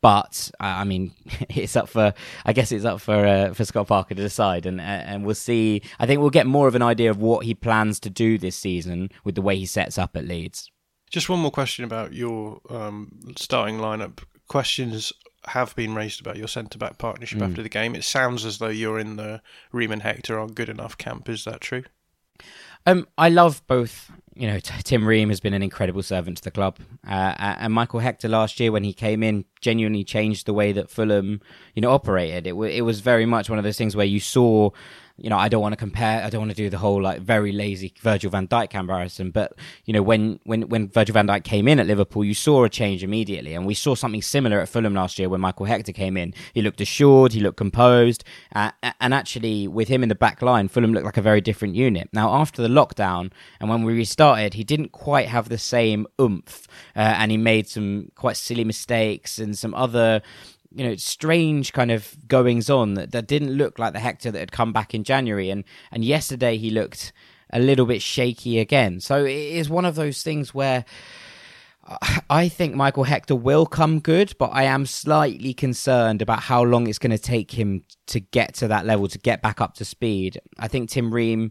But I mean, it's up for. I guess it's up for uh, for Scott Parker to decide, and and we'll see. I think we'll get more of an idea of what he plans to do this season with the way he sets up at Leeds. Just one more question about your um, starting lineup. Questions have been raised about your centre-back partnership mm. after the game. It sounds as though you're in the Ream and Hector aren't good enough camp. Is that true? Um, I love both. You know, Tim Ream has been an incredible servant to the club, uh, and Michael Hector last year when he came in genuinely changed the way that Fulham, you know, operated. It, w- it was very much one of those things where you saw, you know, I don't want to compare, I don't want to do the whole like very lazy Virgil van Dijk comparison, but you know, when when when Virgil van Dijk came in at Liverpool, you saw a change immediately, and we saw something similar at Fulham last year when Michael Hector came in. He looked assured, he looked composed, uh, and actually with him in the back line, Fulham looked like a very different unit. Now after the lockdown and when we restarted, he didn't quite have the same oomph, uh, and he made some quite silly mistakes and some other, you know, strange kind of goings on that, that didn't look like the Hector that had come back in January. And, and yesterday he looked a little bit shaky again. So it is one of those things where I think Michael Hector will come good, but I am slightly concerned about how long it's going to take him to get to that level, to get back up to speed. I think Tim Ream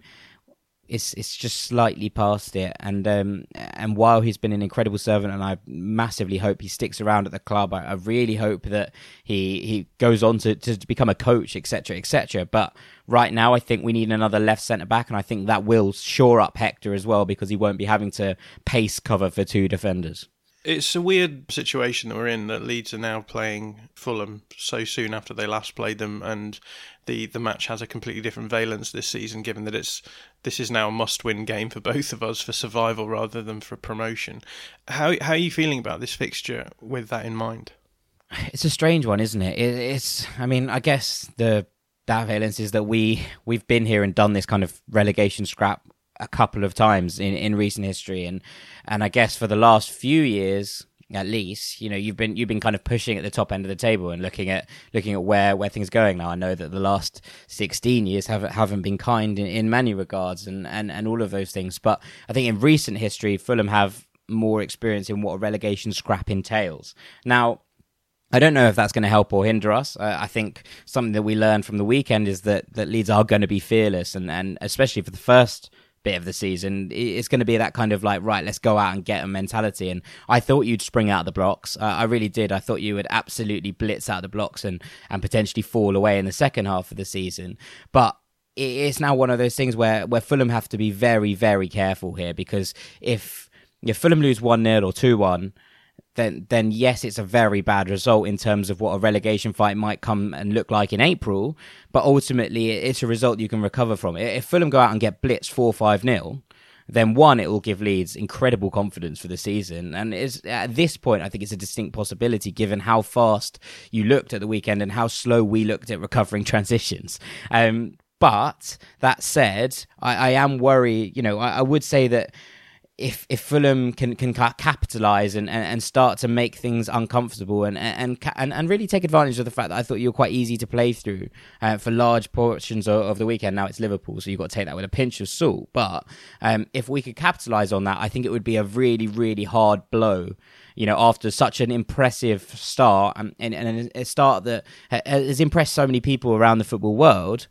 It's it's just slightly past it, and um, and while he's been an incredible servant, and I massively hope he sticks around at the club, I, I really hope that he he goes on to, to become a coach, et cetera, et cetera. But right now, I think we need another left centre back, and I think that will shore up Hector as well because he won't be having to pace cover for two defenders. It's a weird situation that we're in, that Leeds are now playing Fulham so soon after they last played them, and the, the match has a completely different valence this season, given that it's this is now a must-win game for both of us for survival rather than for promotion. How how are you feeling about this fixture with that in mind? It's a strange one, isn't it? it it's, I mean, I guess the that valence is that we we've been here and done this kind of relegation scrap a couple of times in, in recent history, and and I guess for the last few years at least, you know, you've been you've been kind of pushing at the top end of the table and looking at looking at where, where things are going now. I know that the last sixteen years haven't haven't been kind in, in many regards, and, and, and all of those things. But I think in recent history, Fulham have more experience in what a relegation scrap entails. Now, I don't know if that's going to help or hinder us. Uh, I think something that we learned from the weekend is that, that Leeds are going to be fearless, and, and especially for the first bit of the season, it's going to be that kind of like, right, let's go out and get a mentality. And I thought you'd spring out of the blocks. Uh, I really did. I thought you would absolutely blitz out of the blocks and, and potentially fall away in the second half of the season. But it's now one of those things where, where Fulham have to be very, very careful here, because if, if Fulham lose one nil or two one, then then yes, it's a very bad result in terms of what a relegation fight might come and look like in April, but ultimately it's a result you can recover from. If Fulham go out and get blitzed four five nil, then one, it will give Leeds incredible confidence for the season, and it's, at this point I think it's a distinct possibility given how fast you looked at the weekend and how slow we looked at recovering transitions. Um, but that said, I, I am worried, you know, I, I would say that If if Fulham can can capitalise and, and, and start to make things uncomfortable and and, and and really take advantage of the fact that I thought you were quite easy to play through uh, for large portions of, of the weekend. Now it's Liverpool, so you've got to take that with a pinch of salt. But um, if we could capitalise on that, I think it would be a really, really hard blow, you know, after such an impressive start, and, and, and a start that has impressed so many people around the football world.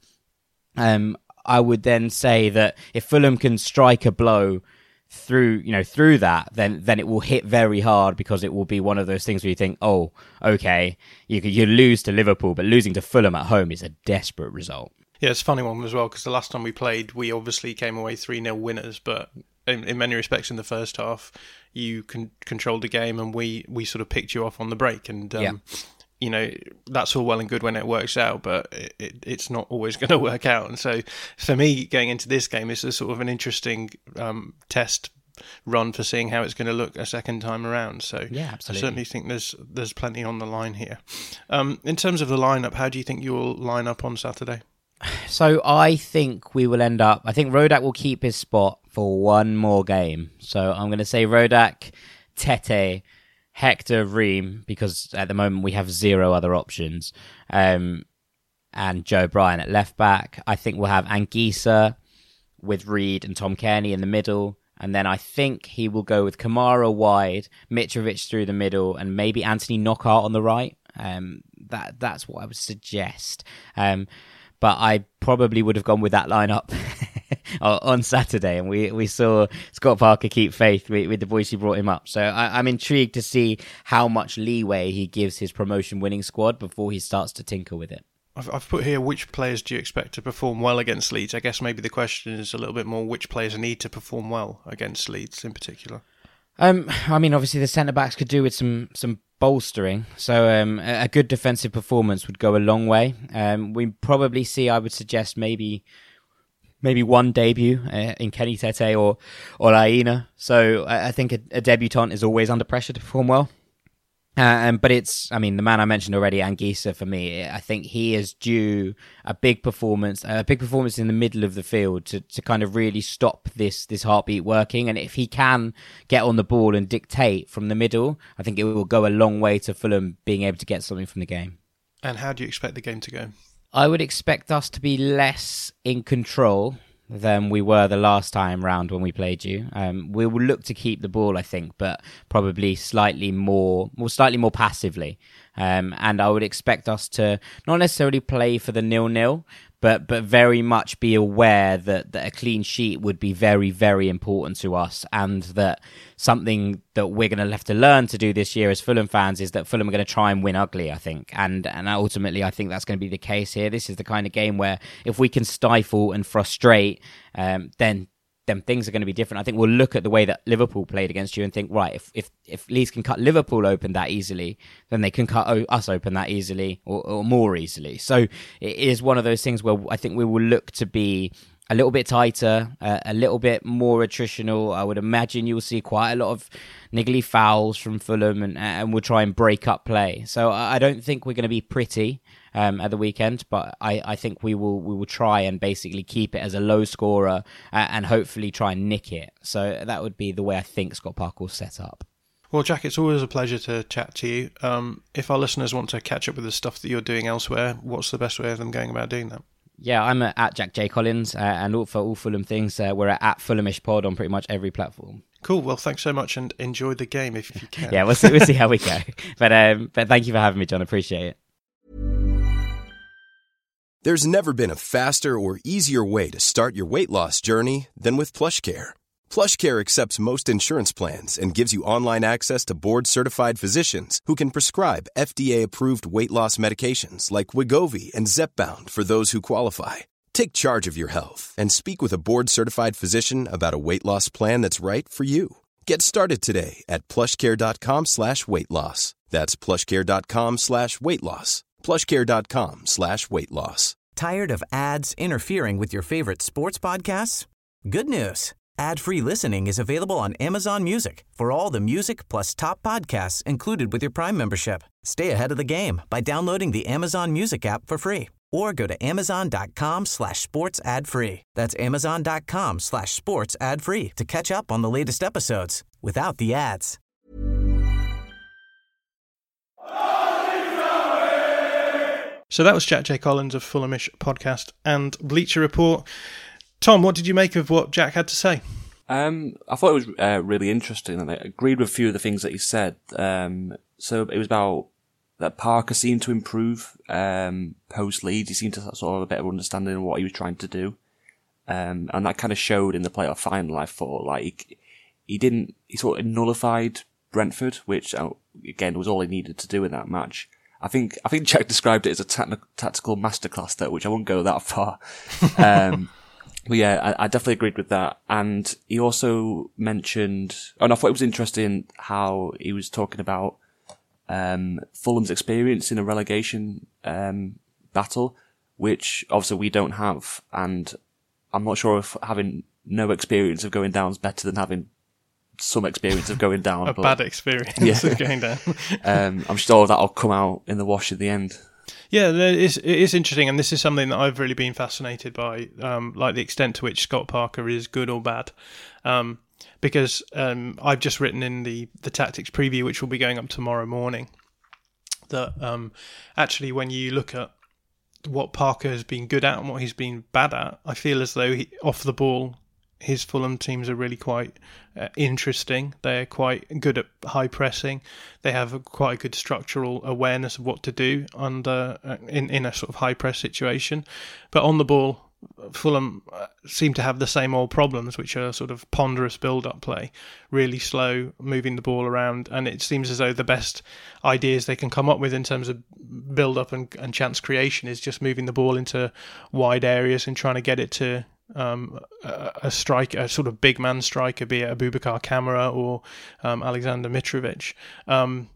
Um, I would then say that if Fulham can strike a blow through, you know, through that, then then it will hit very hard, because it will be one of those things where you think, oh, okay, you you lose to Liverpool, but losing to Fulham at home is a desperate result. Yeah, it's a funny one as well, because the last time we played, we obviously came away three nil winners, but in, in many respects in the first half, you con- controlled the game, and we, we sort of picked you off on the break, and um, yeah. You know, that's all well and good when it works out, but it, it, it's not always going to work out. And so for me, going into this game, it's a sort of an interesting um, test run for seeing how it's going to look a second time around. So yeah, absolutely. I certainly think there's there's plenty on the line here. Um, in terms of the lineup, how do you think you'll line up on Saturday? So I think we will end up, I think Rodak will keep his spot for one more game. So I'm going to say Rodak, Tete, Hector, Ream, because at the moment we have zero other options, um, and Joe Bryan at left back. I think we'll have Anguissa with Reed and Tom Cairney in the middle, and then I think he will go with Kamara wide, Mitrovic through the middle, and maybe Anthony Knockaert on the right. Um, that that's what I would suggest. Um, but I probably would have gone with that lineup on Saturday, and we, we saw Scott Parker keep faith with, with the boys who brought him up. So I, I'm intrigued to see how much leeway he gives his promotion-winning squad before he starts to tinker with it. I've, I've put here, which players do you expect to perform well against Leeds? I guess maybe the question is a little bit more, which players need to perform well against Leeds in particular? Um, I mean, obviously the centre-backs could do with some, some bolstering, so um, a good defensive performance would go a long way. Um, we probably see, I would suggest, maybe maybe one debut uh, in Kenny Tete or, or Aina. So I, I think a, a debutant is always under pressure to perform well. Uh, um, but it's, I mean, the man I mentioned already, Anguissa, for me, I think he is due a big performance, a big performance in the middle of the field to, to kind of really stop this this heartbeat working. And if he can get on the ball and dictate from the middle, I think it will go a long way to Fulham being able to get something from the game. And how do you expect the game to go? I would expect us to be less in control than we were the last time round when we played you. Um, we will look to keep the ball, I think, but probably slightly more, more slightly more passively. Um, and I would expect us to not necessarily play for the nil-nil, but but very much be aware that, that a clean sheet would be very, very important to us, and that something that we're going to have to learn to do this year as Fulham fans is that Fulham are going to try and win ugly, I think. And and ultimately, I think that's going to be the case here. This is the kind of game where if we can stifle and frustrate, um, then then things are going to be different. I think we'll look at the way that Liverpool played against you and think, right, if if, if Leeds can cut Liverpool open that easily, then they can cut o- us open that easily or, or more easily. So it is one of those things where I think we will look to be a little bit tighter, uh, a little bit more attritional. I would imagine you'll see quite a lot of niggly fouls from Fulham, and, and we'll try and break up play. So I don't think we're going to be pretty um, at the weekend, but I, I think we will we will try and basically keep it as a low scorer uh, and hopefully try and nick it. So that would be the way I think Scott Parker will set up. Well, Jack, it's always a pleasure to chat to you. Um, if our listeners want to catch up with the stuff that you're doing elsewhere, what's the best way of them going about doing that? Yeah, I'm at Jack J Collins, uh, and all, for all Fulham things, uh, we're at, at Fulhamish Pod on pretty much every platform. Cool. Well, thanks so much, and enjoy the game if you can. Yeah, we'll see. We'll see how we go. But um, but thank you for having me, John. Appreciate it. There's never been a faster or easier way to start your weight loss journey than with PlushCare. PlushCare accepts most insurance plans and gives you online access to board-certified physicians who can prescribe F D A-approved weight loss medications like Wegovy and Zepbound for those who qualify. Take charge of your health and speak with a board-certified physician about a weight loss plan that's right for you. Get started today at plushcare.com slash weight loss. That's plushcare.com slash weight loss. plushcare.com slash weight loss. Tired of ads interfering with your favorite sports podcasts? Good news. Ad-free listening is available on Amazon Music for all the music plus top podcasts included with your Prime membership. Stay ahead of the game by downloading the Amazon Music app for free or go to amazon.com slash sports ad free. That's amazon.com slash sports ad free to catch up on the latest episodes without the ads. So that was Jack J Collins of Fulhamish Podcast and Bleacher Report. Tom, what did you make of what Jack had to say? Um, I thought it was uh, really interesting, and I agreed with a few of the things that he said. Um, so it was about that Parker seemed to improve um, post Leeds. He seemed to sort of have a better understanding of what he was trying to do, um, and that kind of showed in the playoff final. I thought, like he, he didn't, he sort of nullified Brentford, which uh, again was all he needed to do in that match. I think I think Jack described it as a ta- tactical masterclass, though, which I won't go that far. Um, But yeah, I, I definitely agreed with that. And he also mentioned, oh, and I thought it was interesting how he was talking about um, Fulham's experience in a relegation um, battle, which obviously we don't have. And I'm not sure if having no experience of going down is better than having some experience of going down. a but, bad experience yeah. of going down. um, I'm sure that'll come out in the wash at the end. Yeah, it is, it is interesting, and this is something that I've really been fascinated by, um, like the extent to which Scott Parker is good or bad. Um, because um, I've just written in the, the tactics preview, which will be going up tomorrow morning, that um, actually when you look at what Parker has been good at and what he's been bad at, I feel as though he, off the ball, his Fulham teams are really quite uh, interesting. They're quite good at high pressing. They have a, quite a good structural awareness of what to do under uh, in in a sort of high press situation. But on the ball, Fulham seem to have the same old problems, which are sort of ponderous build-up play, really slow, moving the ball around, and it seems as though the best ideas they can come up with in terms of build-up and, and chance creation is just moving the ball into wide areas and trying to get it to um, a, a striker, a sort of big man striker, be it Abubakar Kamara or um, Alexander Mitrovic. Um,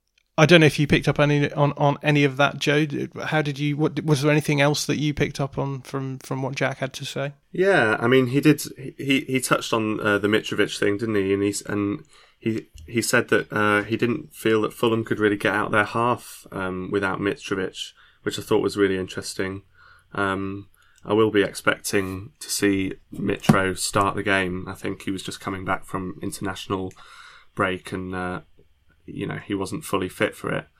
I don't know if you picked up any on, on any of that, Joe. How did you? What was there anything else that you picked up on from, from what Jack had to say? Yeah, I mean, he did. He he touched on uh, the Mitrovic thing, didn't he? And he's and he he said that uh, he didn't feel that Fulham could really get out their half um, without Mitrovic, which I thought was really interesting. Um, I will be expecting to see Mitro start the game. I think he was just coming back from international break and. Uh, You know, he wasn't fully fit for it,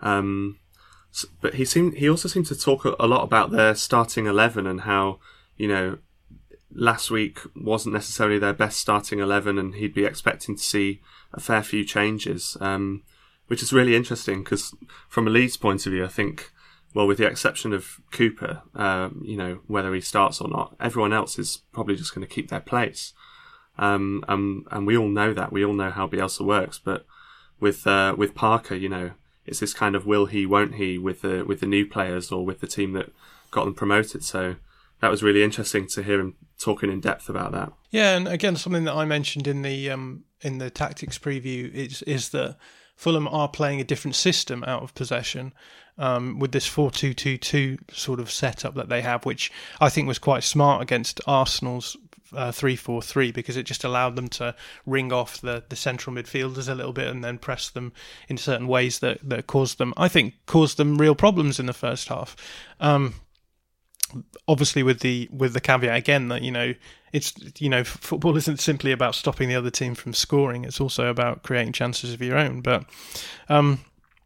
um, so, but he seemed. He also seemed to talk a, a lot about their starting eleven and how, you know, last week wasn't necessarily their best starting eleven, and he'd be expecting to see a fair few changes, um, which is really interesting because from a Leeds point of view, I think, well, with the exception of Cooper, um, you know, whether he starts or not, everyone else is probably just going to keep their place, um, and and we all know that. We all know how Bielsa works, but With uh, with Parker, you know, it's this kind of will he, won't he with the with the new players or with the team that got them promoted. So that was really interesting to hear him talking in depth about that. Yeah, and again, something that I mentioned in the um, in the tactics preview is is that Fulham are playing a different system out of possession um, with this four two two two sort of setup that they have, which I think was quite smart against Arsenal's Uh, three four three because it just allowed them to ring off the, the central midfielders a little bit and then press them in certain ways that, that caused them, I think, caused them real problems in the first half. Um, obviously, with the with the caveat again that you know it's you know football isn't simply about stopping the other team from scoring; it's also about creating chances of your own. But um,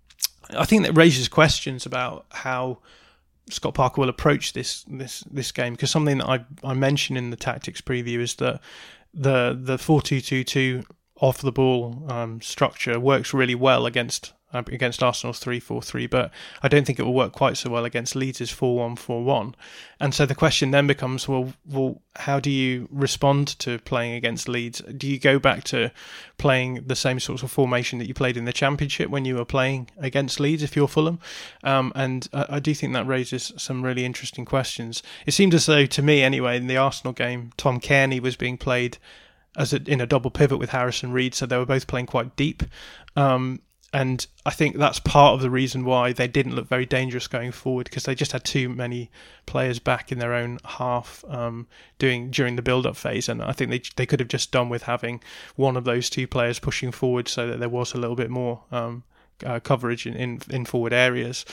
I think that raises questions about how Scott Parker will approach this this this game, because something that I I mentioned in the tactics preview is that the the four two two two off the ball um, structure works really well against uh, against Arsenal's three four three, but I don't think it will work quite so well against Leeds' four one four one. And so the question then becomes, well, well, how do you respond to playing against Leeds? Do you go back to playing the same sort of formation that you played in the Championship when you were playing against Leeds if you're Fulham? Um, and I, I do think that raises some really interesting questions. It seemed as though, to me anyway, in the Arsenal game, Tom Cairney was being played as a, in a double pivot with Harrison Reed, so they were both playing quite deep. Um, And I think that's part of the reason why they didn't look very dangerous going forward, because they just had too many players back in their own half um, doing during the build-up phase. And I think they they could have just done with having one of those two players pushing forward so that there was a little bit more um, uh, coverage in, in, in forward areas.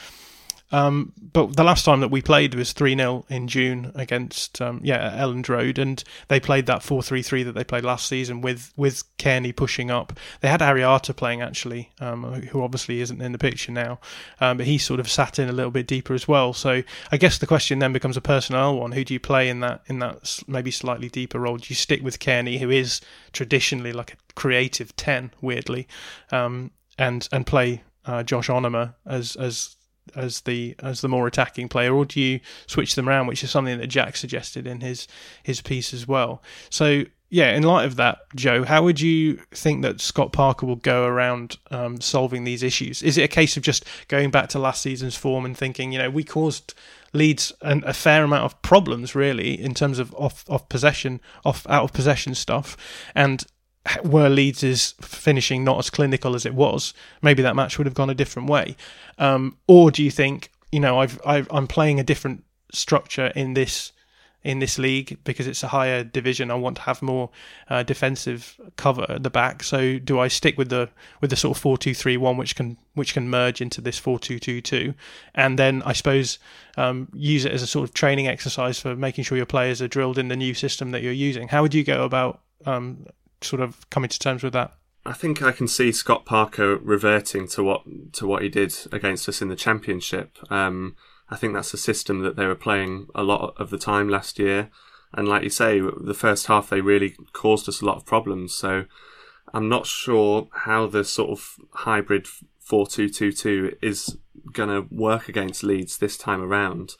Um, but the last time that we played was three nil in June against um, yeah Elland Road, and they played that four three three that they played last season with with Cairney pushing up. They had Ariata playing actually, um, who obviously isn't in the picture now, um, but he sort of sat in a little bit deeper as well. So I guess the question then becomes a personnel one: who do you play in that in that maybe slightly deeper role? Do you stick with Cairney, who is traditionally like a creative ten, weirdly, um, and and play uh, Josh Onoma as as as the as the more attacking player, or do you switch them around, which is something that Jack suggested in his his piece as well? So yeah, in light of that, Joe, how would you think that Scott Parker will go around um, solving these issues? Is it a case of just going back to last season's form and thinking, you know, we caused Leeds an, a fair amount of problems really in terms of off off possession, off out of possession stuff, and were Leeds' finishing not as clinical as it was, maybe that match would have gone a different way? Um, or do you think, you know, I've, I've I'm playing a different structure in this in this league because it's a higher division? I want to have more uh, defensive cover at the back. So do I stick with the with the sort of four two three one, which can which can merge into this four two two two, and then I suppose um, use it as a sort of training exercise for making sure your players are drilled in the new system that you're using? How would you go about um, sort of coming to terms with that? I think I can see Scott Parker reverting to what to what he did against us in the Championship. Um, I think that's a system that they were playing a lot of the time last year. And like you say, the first half they really caused us a lot of problems. So I'm not sure how the sort of hybrid four two two two is going to work against Leeds this time around,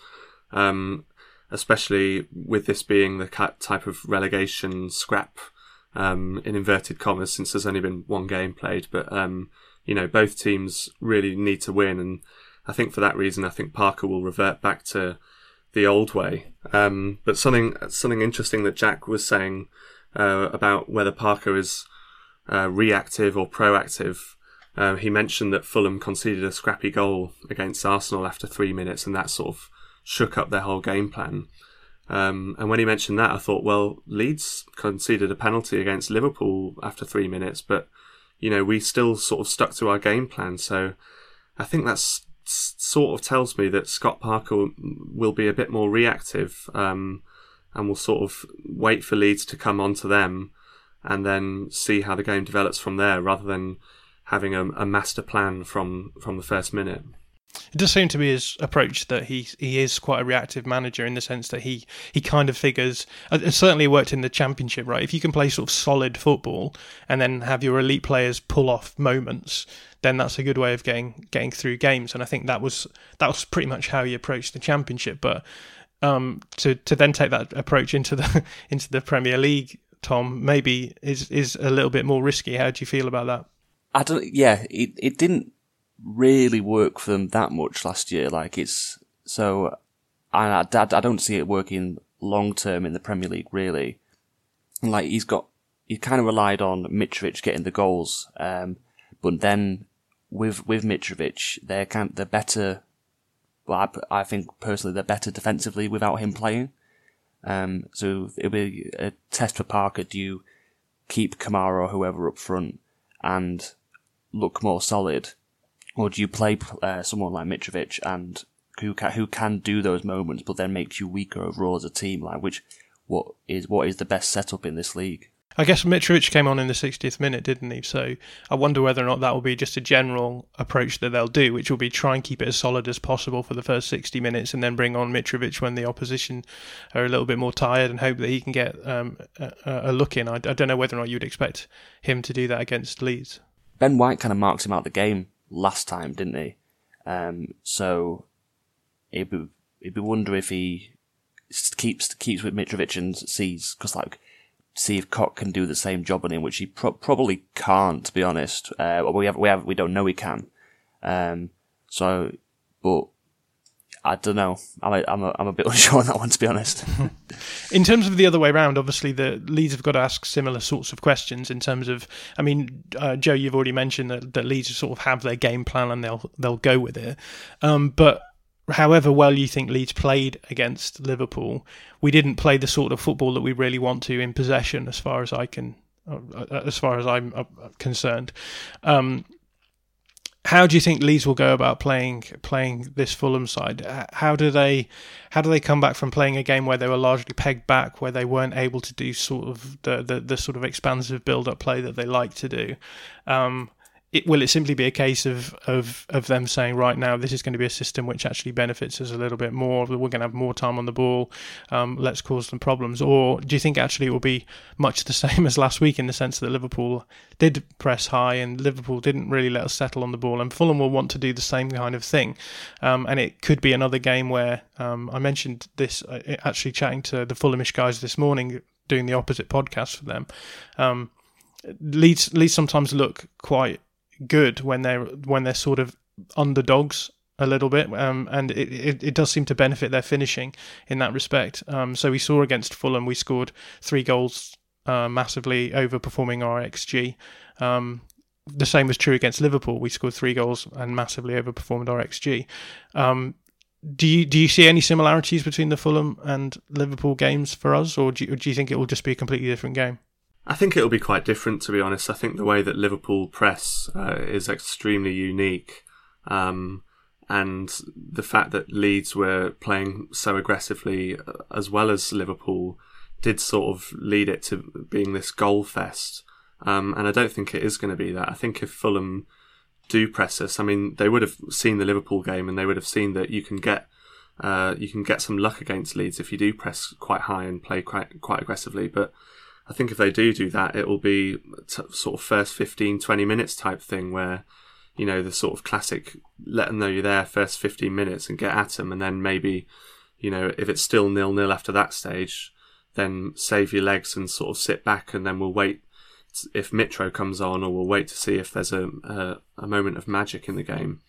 um, especially with this being the type of relegation scrap, um, in inverted commas, since there's only been one game played. But, um, you know, both teams really need to win. And I think for that reason, I think Parker will revert back to the old way. Um, but something something interesting that Jack was saying uh, about whether Parker is uh, reactive or proactive. Uh, he mentioned that Fulham conceded a scrappy goal against Arsenal after three minutes, and that sort of shook up their whole game plan. Um, and when he mentioned that, I thought, well, Leeds conceded a penalty against Liverpool after three minutes, but you know, we still sort of stuck to our game plan. So I think that's sort of tells me that Scott Parker will be a bit more reactive, um, and will sort of wait for Leeds to come onto them and then see how the game develops from there, rather than having a, a master plan from, from the first minute. It does seem to be his approach that he he is quite a reactive manager, in the sense that he, he kind of figures, it certainly worked in the Championship, right? If you can play sort of solid football and then have your elite players pull off moments, then that's a good way of getting getting through games. And I think that was that was pretty much how he approached the Championship. But um, to to then take that approach into the into the Premier League, Tom, maybe is is a little bit more risky. How do you feel about that? I don't. Yeah, it it didn't really work for them that much last year. Like it's so, I I, I don't see it working long term in the Premier League really. Like he's got, he kind of relied on Mitrovic getting the goals, um, but then with with Mitrovic, they're kind they're better. Well, I, I think personally they're better defensively without him playing. Um, so it'll be a test for Parker. Do you keep Kamara or whoever up front and look more solid, or do you play uh, someone like Mitrovic and who can, who can do those moments, but then makes you weaker overall as a team? Like, which what is what is the best setup in this league? I guess Mitrovic came on in the sixtieth minute, didn't he? So I wonder whether or not that will be just a general approach that they'll do, which will be try and keep it as solid as possible for the first sixty minutes, and then bring on Mitrovic when the opposition are a little bit more tired, and hope that he can get um, a, a look in. I, I don't know whether or not you'd expect him to do that against Leeds. Ben White kind of marks him out the game last time, didn't he? Um, so it'd be, it'd be wonder if he keeps keeps with Mitrovic and sees, because like, see if Koch can do the same job on him, which he pro- probably can't, to be honest. Uh, we have, we have, we don't know he can. Um, so, but I don't know. I'm a, I'm a, I'm a bit unsure on that one, to be honest. In terms of the other way around, obviously the Leeds have got to ask similar sorts of questions in terms of, I mean, uh, Joe, you've already mentioned that, that Leeds sort of have their game plan and they'll they'll go with it. Um, but however well you think Leeds played against Liverpool, we didn't play the sort of football that we really want to in possession, as far as I can, uh, as far as I'm uh, concerned. Um, how do you think Leeds will go about playing playing this Fulham side? How do they how do they come back from playing a game where they were largely pegged back, where they weren't able to do sort of the the, the sort of expansive build up play that they like to do? Um, It, will it simply be a case of, of, of them saying, right now, this is going to be a system which actually benefits us a little bit more, we're going to have more time on the ball, um, let's cause them problems? Or do you think actually it will be much the same as last week, in the sense that Liverpool did press high and Liverpool didn't really let us settle on the ball, and Fulham will want to do the same kind of thing? Um, and it could be another game where, um, I mentioned this, uh, actually chatting to the Fulhamish guys this morning, doing the opposite podcast for them. Um, Leeds, Leeds sometimes look quite good when they're when they're sort of underdogs a little bit, um, and it, it, it does seem to benefit their finishing in that respect. Um, so we saw against Fulham, we scored three goals, uh, massively overperforming our X G. Um, the same was true against Liverpool. We scored three goals and massively overperformed our X G. Um, do you do you see any similarities between the Fulham and Liverpool games for us, or do you, or do you think it will just be a completely different game? I think it'll be quite different, to be honest. I think the way that Liverpool press uh, is extremely unique. Um, and the fact that Leeds were playing so aggressively as well as Liverpool did sort of lead it to being this goal fest. Um, and I don't think it is going to be that. I think if Fulham do press us, I mean, they would have seen the Liverpool game and they would have seen that you can get uh, you can get some luck against Leeds if you do press quite high and play quite quite aggressively. But I think if they do do that, it will be t- sort of first fifteen, twenty minutes type thing where, you know, the sort of classic let them know you're there first fifteen minutes and get at them, and then maybe, you know, if it's still nil-nil after that stage, then save your legs and sort of sit back, and then we'll wait if Mitro comes on, or we'll wait to see if there's a a, a moment of magic in the game.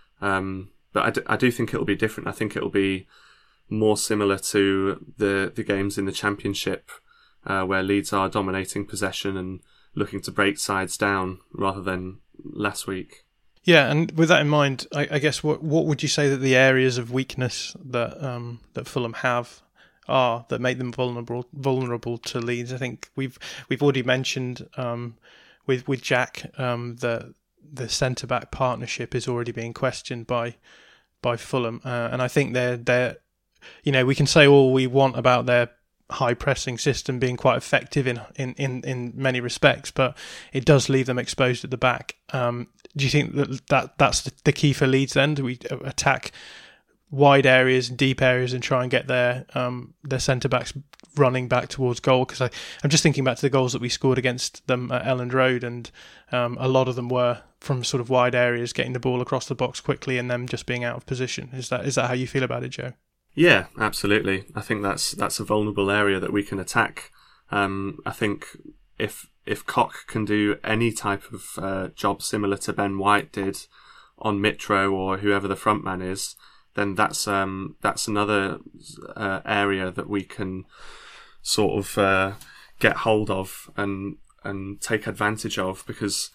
Um, but I do, I do think it'll be different. I think it'll be more similar to the, the games in the Championship, uh, where Leeds are dominating possession and looking to break sides down rather than last week. Yeah, and with that in mind, I, I guess what what would you say that the areas of weakness that um, that Fulham have are that make them vulnerable vulnerable to Leeds? I think we've we've already mentioned um, with with Jack um, the the centre back partnership is already being questioned by by Fulham, uh, and I think they're they're you know we can say all we want about their high pressing system being quite effective in, in, in, in many respects, but it does leave them exposed at the back. Um, do you think that, that that's the key for Leeds then? Do we attack wide areas, deep areas, and try and get their um, their centre backs running back towards goal? Because I'm just thinking back to the goals that we scored against them at Elland Road, and um, a lot of them were from sort of wide areas, getting the ball across the box quickly and them just being out of position. Is that is that how you feel about it, Joe? Yeah, absolutely. I think that's that's a vulnerable area that we can attack. Um, I think if if Koch can do any type of uh, job similar to Ben White did on Mitro or whoever the front man is, then that's um, that's another uh, area that we can sort of uh, get hold of and and take advantage of, because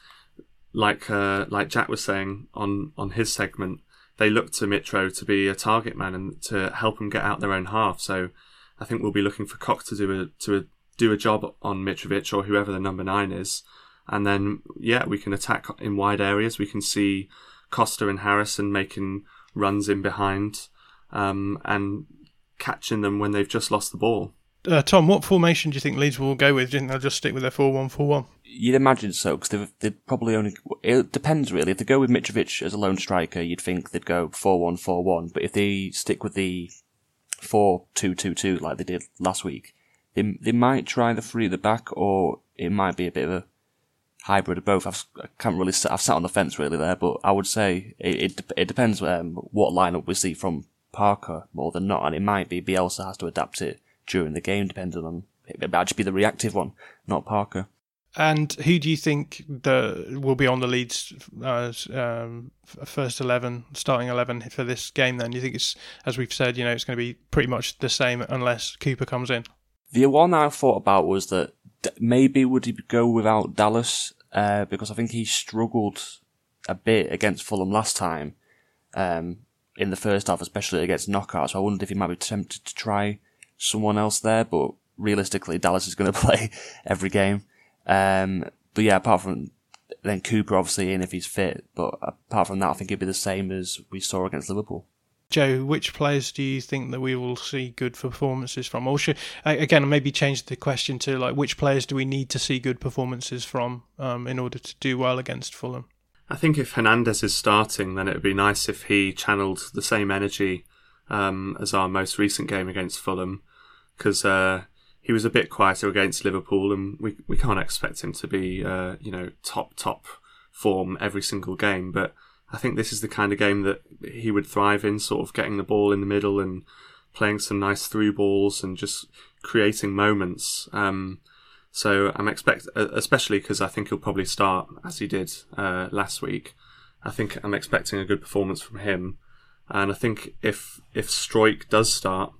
like uh, like Jack was saying on on his segment, they look to Mitro to be a target man and to help them get out their own half. So I think we'll be looking for Koch to do a to a, do a job on Mitrovic or whoever the number nine is, and then yeah, we can attack in wide areas. We can see Costa and Harrison making runs in behind um, and catching them when they've just lost the ball. Uh, Tom, what formation do you think Leeds will go with? Do you think they'll just stick with their four one four one? You'd imagine so, because they've, they'd probably only... It depends, really. If they go with Mitrovic as a lone striker, you'd think they'd go four one four one. But if they stick with the four two two two like they did last week, they they might try the three at the back, or it might be a bit of a hybrid of both. I've, I can't really... I've sat on the fence, really, there, but I would say it it, it depends um, what lineup we see from Parker more than not, and it might be Bielsa has to adapt it during the game, depending on... It might just be the reactive one, not Parker. And who do you think the, will be on the Leeds uh, um, first eleven, starting eleven for this game then? Do you think it's, as we've said, you know, it's going to be pretty much the same unless Cooper comes in? The one I thought about was that maybe would he go without Dallas, uh, because I think he struggled a bit against Fulham last time um, in the first half, especially against knockouts. So I wondered if he might be tempted to try someone else there, but realistically Dallas is going to play every game. Um, but yeah, apart from then Cooper obviously in if he's fit, but apart from that, I think it'd be the same as we saw against Liverpool. Joe, which players do you think that we will see good performances from? Or should, again, maybe change the question to like which players do we need to see good performances from um, in order to do well against Fulham? I think if Hernandez is starting, then it would be nice if he channeled the same energy um, as our most recent game against Fulham, because uh, he was a bit quieter against Liverpool, and we we can't expect him to be uh, you know top top form every single game. But I think this is the kind of game that he would thrive in, sort of getting the ball in the middle and playing some nice through balls and just creating moments. Um, so I'm expect, especially because I think he'll probably start as he did uh, last week. I think I'm expecting a good performance from him, and I think if if Struijk does start,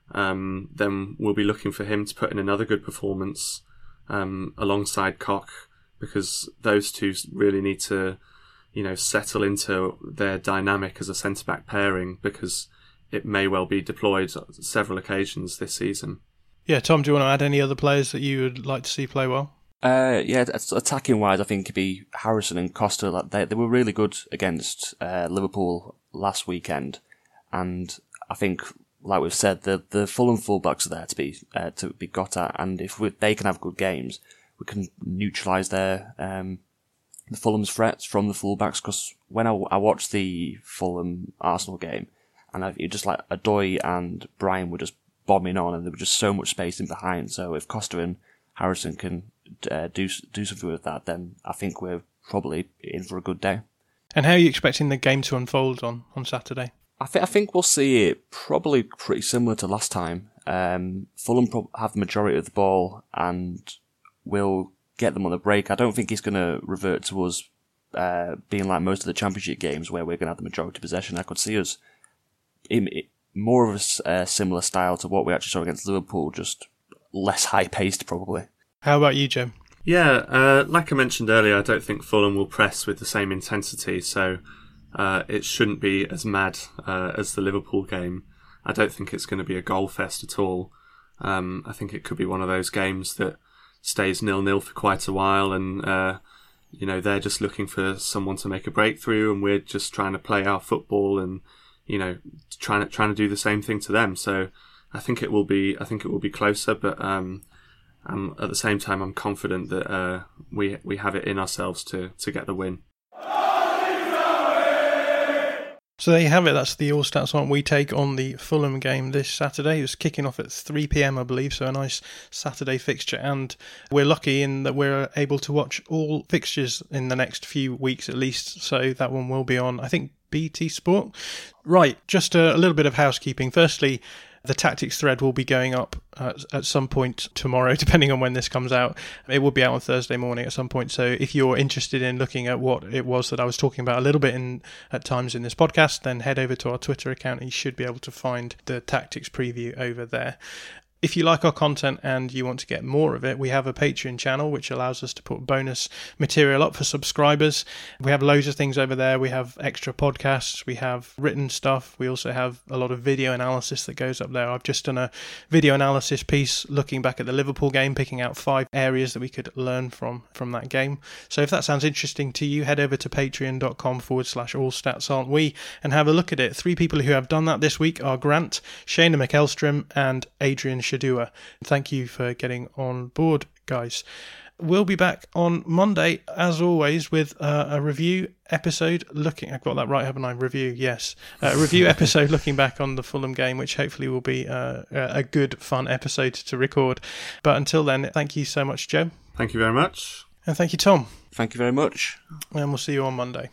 Um, then we'll be looking for him to put in another good performance um, alongside Koch, because those two really need to, you know, settle into their dynamic as a centre-back pairing, because it may well be deployed on several occasions this season. Yeah, Tom, do you want to add any other players that you would like to see play well? Uh, yeah, attacking-wise, I think it'd be Harrison and Costa. Like they, they were really good against uh, Liverpool last weekend, and I think, like we've said, the the Fulham fullbacks are there to be uh, to be got at, and if we, they can have good games, we can neutralise their um, the Fulham's threats from the fullbacks. Because when I, I watched the Fulham Arsenal game, And I, it just like Odoi and Bryan were just bombing on, and there was just so much space in behind. So if Costa and Harrison can uh, do do something with that, then I think we're probably in for a good day. And how are you expecting the game to unfold on, on Saturday? I think I think we'll see it probably pretty similar to last time. Um, Fulham pro- have the majority of the ball, and we'll get them on the break. I don't think it's going to revert to us uh, being like most of the Championship games where we're going to have the majority possession. I could see us in, in more of a uh, similar style to what we actually saw against Liverpool, just less high-paced probably. How about you, Joe? Yeah, uh, like I mentioned earlier, I don't think Fulham will press with the same intensity, so uh, it shouldn't be as mad uh, as the Liverpool game. I don't think it's going to be a goal fest at all. Um, I think it could be one of those games that stays nil-nil for quite a while, and uh, you know they're just looking for someone to make a breakthrough, and we're just trying to play our football and you know trying to trying to do the same thing to them. So I think it will be I think it will be closer, but um, I'm, at the same time I'm confident that uh, we we have it in ourselves to to get the win. So there you have it. That's the All Stats On we take on the Fulham game this Saturday. It's kicking off at three p.m, I believe, so a nice Saturday fixture. And we're lucky in that we're able to watch all fixtures in the next few weeks at least. So that one will be on, I think, B T Sport. Right, just a, a little bit of housekeeping. Firstly, the tactics thread will be going up uh, at some point tomorrow, depending on when this comes out. It will be out on Thursday morning at some point. So if you're interested in looking at what it was that I was talking about a little bit in at times in this podcast, then head over to our Twitter account and you should be able to find the tactics preview over there. If you like our content and you want to get more of it, we have a Patreon channel which allows us to put bonus material up for subscribers. We have loads of things over there. We have extra podcasts, we have written stuff, we also have a lot of video analysis that goes up there. I've just done a video analysis piece looking back at the Liverpool game, picking out five areas that we could learn from from that game. So if that sounds interesting to you, head over to patreon.com forward slash all stats aren't we and have a look at it. Three people who have done that this week are Grant, Shana McElstrom and Adrian Shadua. Thank you for getting on board, guys. We'll be back on Monday, as always, with uh, a review episode looking... I've got that right, haven't I? Review, yes. A uh, review episode looking back on the Fulham game, which hopefully will be uh, a good, fun episode to record. But until then, thank you so much, Joe. Thank you very much. And thank you, Tom. Thank you very much. And we'll see you on Monday.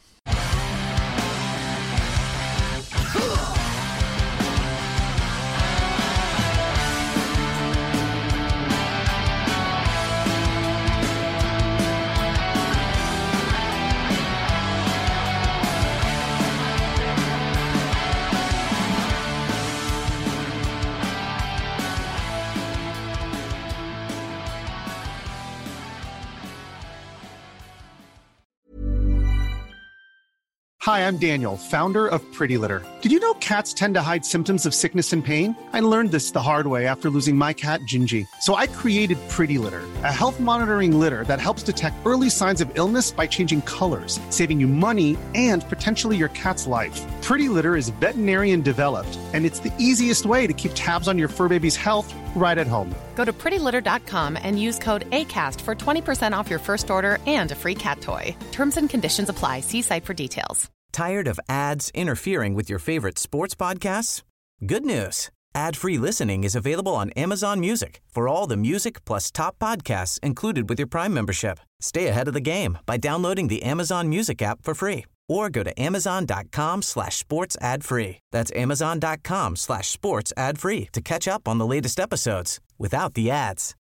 Hi, I'm Daniel, founder of Pretty Litter. Did you know cats tend to hide symptoms of sickness and pain? I learned this the hard way after losing my cat, Gingy. So I created Pretty Litter, a health monitoring litter that helps detect early signs of illness by changing colors, saving you money and potentially your cat's life. Pretty Litter is veterinarian developed, and it's the easiest way to keep tabs on your fur baby's health right at home. Go to pretty litter dot com and use code ACAST for twenty percent off your first order and a free cat toy. Terms and conditions apply. See site for details. Tired of ads interfering with your favorite sports podcasts? Good news. Ad-free listening is available on Amazon Music for all the music plus top podcasts included with your Prime membership. Stay ahead of the game by downloading the Amazon Music app for free or go to amazon.com slash sports ad free. That's amazon.com slash sports ad free to catch up on the latest episodes without the ads.